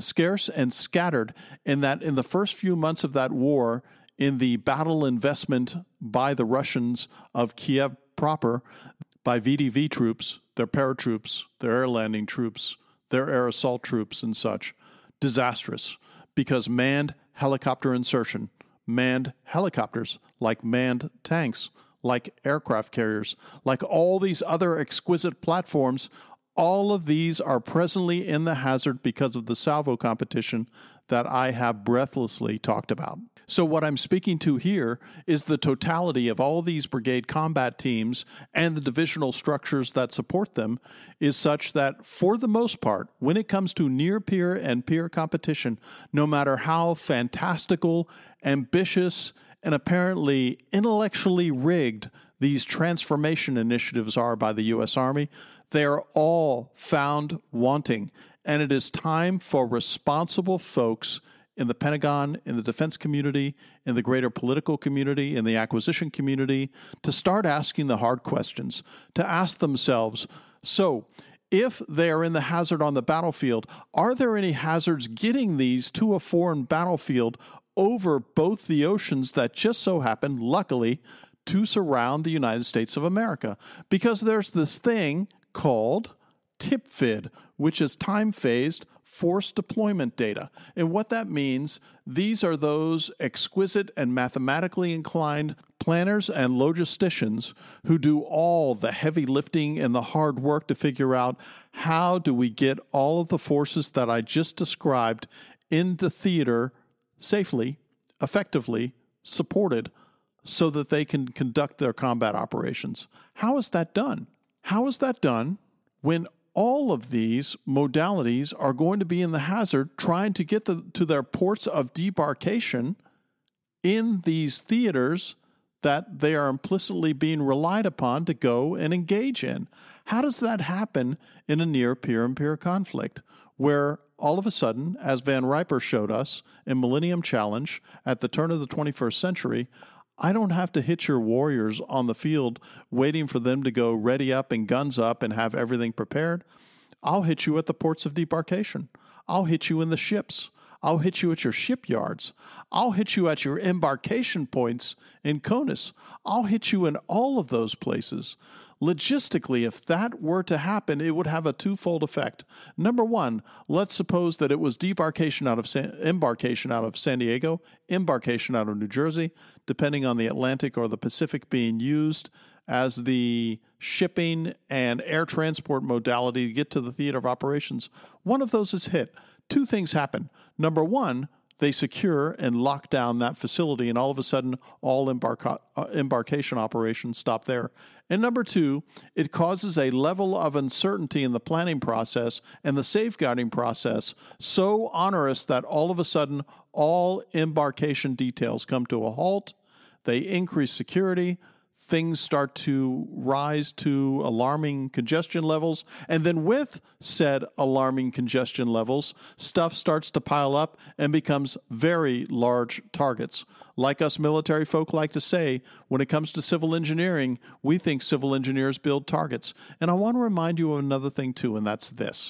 and scattered, in that in the first few months of that war, in the battle investment by the Russians of Kiev proper, by VDV troops, their paratroops, their air landing troops, their air assault troops and such, disastrous, because manned helicopter insertion, manned helicopters like manned tanks, like aircraft carriers, like all these other exquisite platforms, all of these are presently in the hazard because of the salvo competition that I have breathlessly talked about. So what I'm speaking to here is the totality of all these brigade combat teams and the divisional structures that support them is such that, for the most part, when it comes to near-peer and peer competition, no matter how fantastical, ambitious, and apparently intellectually rigged these transformation initiatives are by the U.S. Army, they are all found wanting. And it is time for responsible folks in the Pentagon, in the defense community, in the greater political community, in the acquisition community, to start asking the hard questions, to ask themselves, so if they are in the hazard on the battlefield, are there any hazards getting these to a foreign battlefield over both the oceans that just so happen, luckily, to surround the United States of America? Because there's this thing called TIPFID, which is time-phased force deployment data. And what that means, these are those exquisite and mathematically inclined planners and logisticians who do all the heavy lifting and the hard work to figure out how do we get all of the forces that I just described into theater safely, effectively, supported, so that they can conduct their combat operations. How is that done? How is that done when all of these modalities are going to be in the hazard trying to get to their ports of debarkation in these theaters that they are implicitly being relied upon to go and engage in? How does that happen in a near peer and peer conflict where all of a sudden, as Van Riper showed us in Millennium Challenge at the turn of the 21st century, I don't have to hit your warriors on the field waiting for them to go ready up and guns up and have everything prepared. I'll hit you at the ports of debarkation. I'll hit you in the ships. I'll hit you at your shipyards. I'll hit you at your embarkation points in CONUS. I'll hit you in all of those places. Logistically, if that were to happen, it would have a twofold effect. Number one, let's suppose that it was embarkation out of San Diego, embarkation out of New Jersey, depending on the Atlantic or the Pacific being used as the shipping and air transport modality to get to the theater of operations. One of those is hit. Two things happen. Number one, they secure and lock down that facility, and all of a sudden, all embarkation operations stop there. And number two, it causes a level of uncertainty in the planning process and the safeguarding process so onerous that all of a sudden, all embarkation details come to a halt. They increase security. Things start to rise to alarming congestion levels. And then with said alarming congestion levels, stuff starts to pile up and becomes very large targets. Like us military folk like to say, when it comes to civil engineering, we think civil engineers build targets. And I want to remind you of another thing too, and that's this.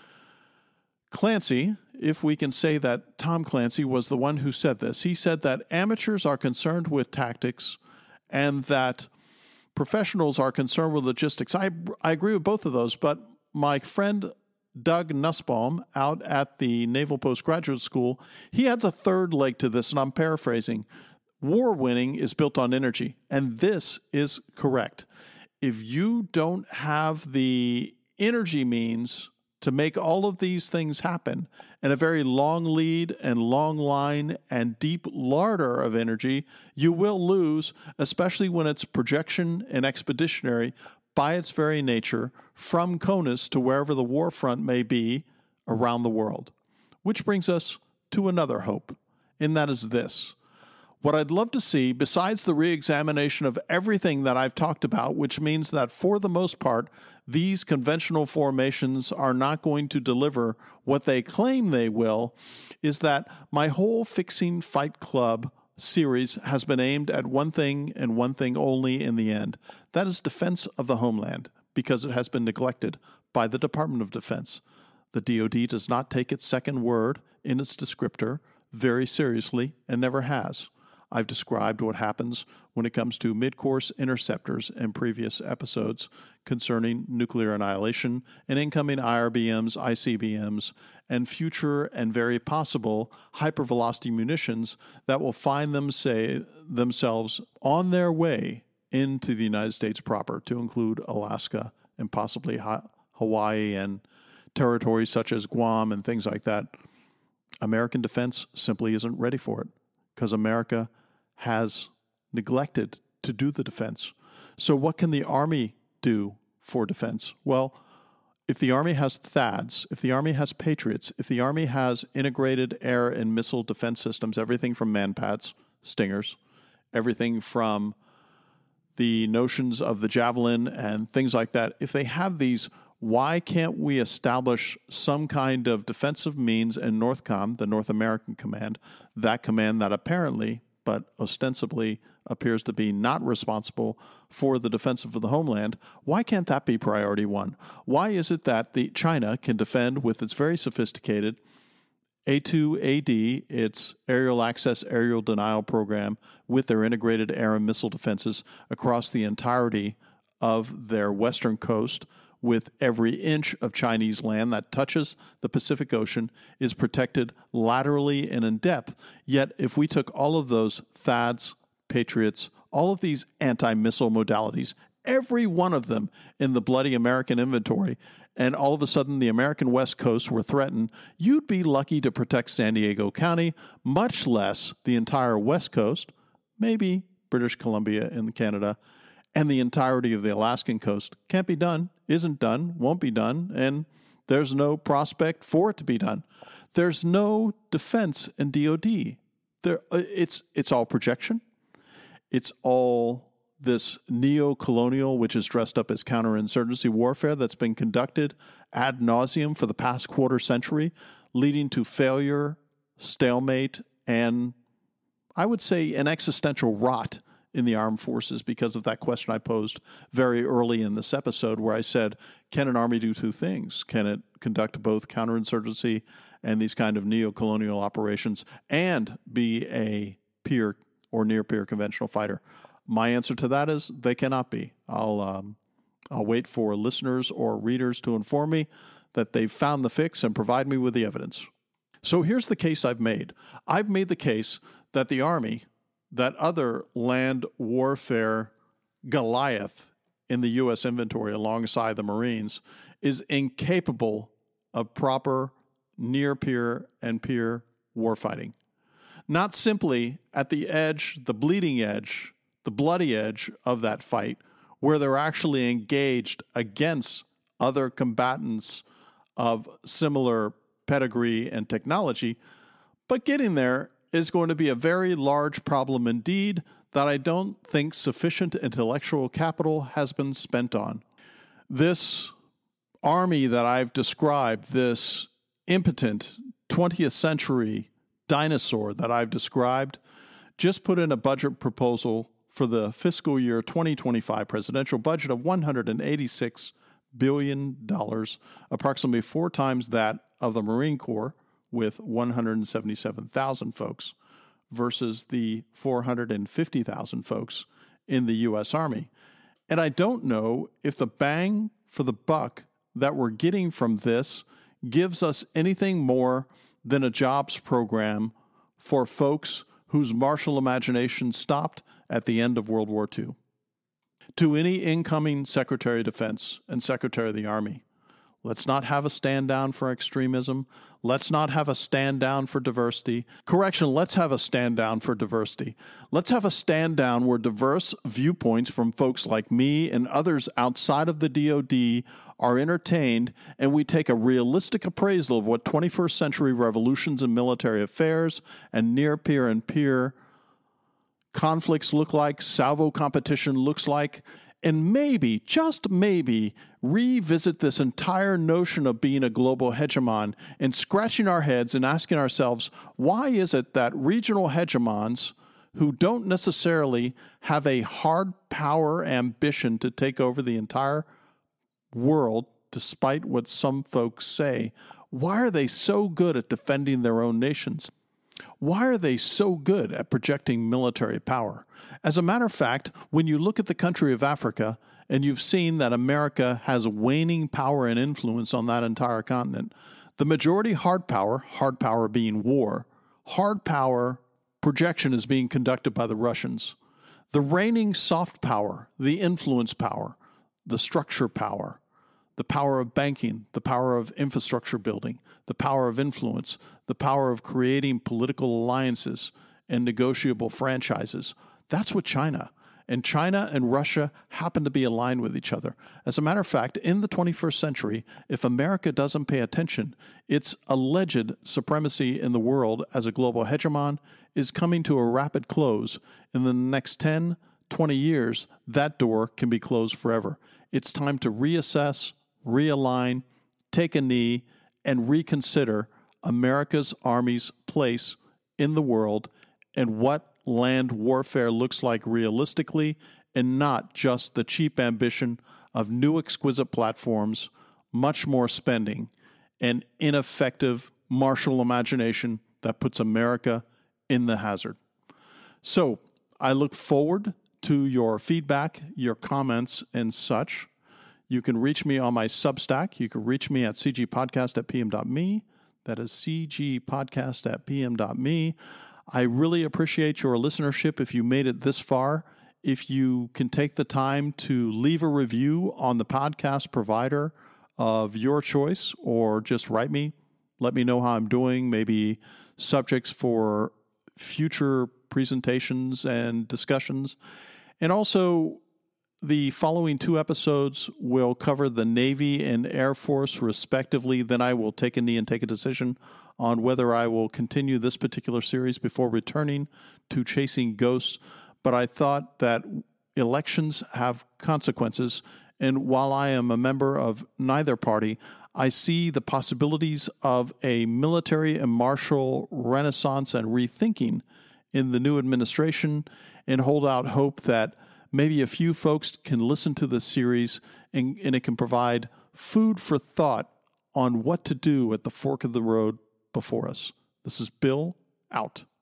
Clancy, if we can say that Tom Clancy was the one who said this, he said that amateurs are concerned with tactics and that professionals are concerned with logistics. I agree with both of those, but my friend Doug Nussbaum out at the Naval Postgraduate School, he adds a third leg to this, and I'm paraphrasing. War winning is built on energy, and this is correct. If you don't have the energy means to make all of these things happen, and a very long lead and long line and deep larder of energy, you will lose, especially when it's projection and expeditionary by its very nature from CONUS to wherever the war front may be around the world. Which brings us to another hope, and that is this. What I'd love to see, besides the re-examination of everything that I've talked about, which means that for the most part, these conventional formations are not going to deliver what they claim they will, is that my whole Fixing Fight Club series has been aimed at one thing and one thing only in the end. That is defense of the homeland, because it has been neglected by the Department of Defense. The DoD does not take its second word in its descriptor very seriously and never has. I've described what happens when it comes to mid-course interceptors in previous episodes concerning nuclear annihilation and incoming IRBMs, ICBMs, and future and very possible hypervelocity munitions that will find themselves on their way into the United States proper, to include Alaska and possibly Hawaii and territories such as Guam and things like that, American defense simply isn't ready for it because America has neglected to do the defense. So what can the Army do for defense? Well, if the Army has THAADs, if the Army has Patriots, if the Army has integrated air and missile defense systems, everything from Manpads, Stingers, everything from the notions of the Javelin and things like that, if they have these, why can't we establish some kind of defensive means in NORTHCOM, the North American Command, that command that apparently, but ostensibly, appears to be not responsible for the defense of the homeland? Why can't that be priority one? Why is it that China can defend with its very sophisticated A2AD, its aerial access, aerial denial program, with their integrated air and missile defenses across the entirety of their western coast, with every inch of Chinese land that touches the Pacific Ocean is protected laterally and in depth. Yet if we took all of those THAADs, Patriots, all of these anti-missile modalities, every one of them in the bloody American inventory, and all of a sudden the American West Coast were threatened, you'd be lucky to protect San Diego County, much less the entire West Coast, maybe British Columbia in Canada, and the entirety of the Alaskan coast. Can't be done, isn't done, won't be done, and there's no prospect for it to be done. There's no defense in DOD. It's all projection. It's all this neo-colonial, which is dressed up as counterinsurgency warfare that's been conducted ad nauseum for the past quarter century, leading to failure, stalemate, and I would say an existential rot in the armed forces because of that question I posed very early in this episode where I said, can an army do two things? Can it conduct both counterinsurgency and these kind of neo-colonial operations and be a peer or near-peer conventional fighter? My answer to that is they cannot be. I'll wait for listeners or readers to inform me that they've found the fix and provide me with the evidence. So here's the case I've made. I've made the case that the Army, that other land warfare Goliath in the U.S. inventory alongside the Marines, is incapable of proper near-peer and peer warfighting. Not simply at the edge, the bleeding edge, the bloody edge of that fight, where they're actually engaged against other combatants of similar pedigree and technology, but getting there is going to be a very large problem indeed that I don't think sufficient intellectual capital has been spent on. This army that I've described, this impotent 20th century dinosaur that I've described, just put in a budget proposal for the fiscal year 2025 presidential budget of $186 billion, approximately 4 times that of the Marine Corps, with 177,000 folks versus the 450,000 folks in the U.S. Army. And I don't know if the bang for the buck that we're getting from this gives us anything more than a jobs program for folks whose martial imagination stopped at the end of World War II. To any incoming Secretary of Defense and Secretary of the Army, let's not have a stand down for extremism. Let's not have a stand down for diversity. Correction, let's have a stand down for diversity. Let's have a stand down where diverse viewpoints from folks like me and others outside of the DoD are entertained, and we take a realistic appraisal of what 21st century revolutions in military affairs and near-peer and peer conflicts look like, salvo competition looks like, and maybe, just maybe, revisit this entire notion of being a global hegemon and scratching our heads and asking ourselves, why is it that regional hegemons who don't necessarily have a hard power ambition to take over the entire world, despite what some folks say, why are they so good at defending their own nations? Why are they so good at projecting military power? As a matter of fact, when you look at the country of Africa, and you've seen that America has waning power and influence on that entire continent, the majority hard power being war, hard power projection is being conducted by the Russians. The reigning soft power, the influence power, the structure power, the power of banking, the power of infrastructure building, the power of influence, the power of creating political alliances and negotiable franchises. That's what China. And China and Russia happen to be aligned with each other. As a matter of fact, in the 21st century, if America doesn't pay attention, its alleged supremacy in the world as a global hegemon is coming to a rapid close. In the next 10, 20 years, that door can be closed forever. It's time to reassess, realign, take a knee, and reconsider America's Army's place in the world and what land warfare looks like realistically, and not just the cheap ambition of new exquisite platforms, much more spending, and ineffective martial imagination that puts America in the hazard. So I look forward to your feedback, your comments, and such. You can reach me on my Substack. You can reach me at cgpodcast@pm.me. That is cgpodcast@pm.me. I really appreciate your listenership if you made it this far. If you can take the time to leave a review on the podcast provider of your choice, or just write me, let me know how I'm doing, maybe subjects for future presentations and discussions. And also, the following 2 episodes will cover the Navy and Air Force respectively. Then I will take a knee and take a decision on whether I will continue this particular series before returning to Chasing Ghosts. But I thought that elections have consequences, and while I am a member of neither party, I see the possibilities of a military and martial renaissance and rethinking in the new administration, and hold out hope that maybe a few folks can listen to this series and it can provide food for thought on what to do at the fork of the road before us. This is Bill, out.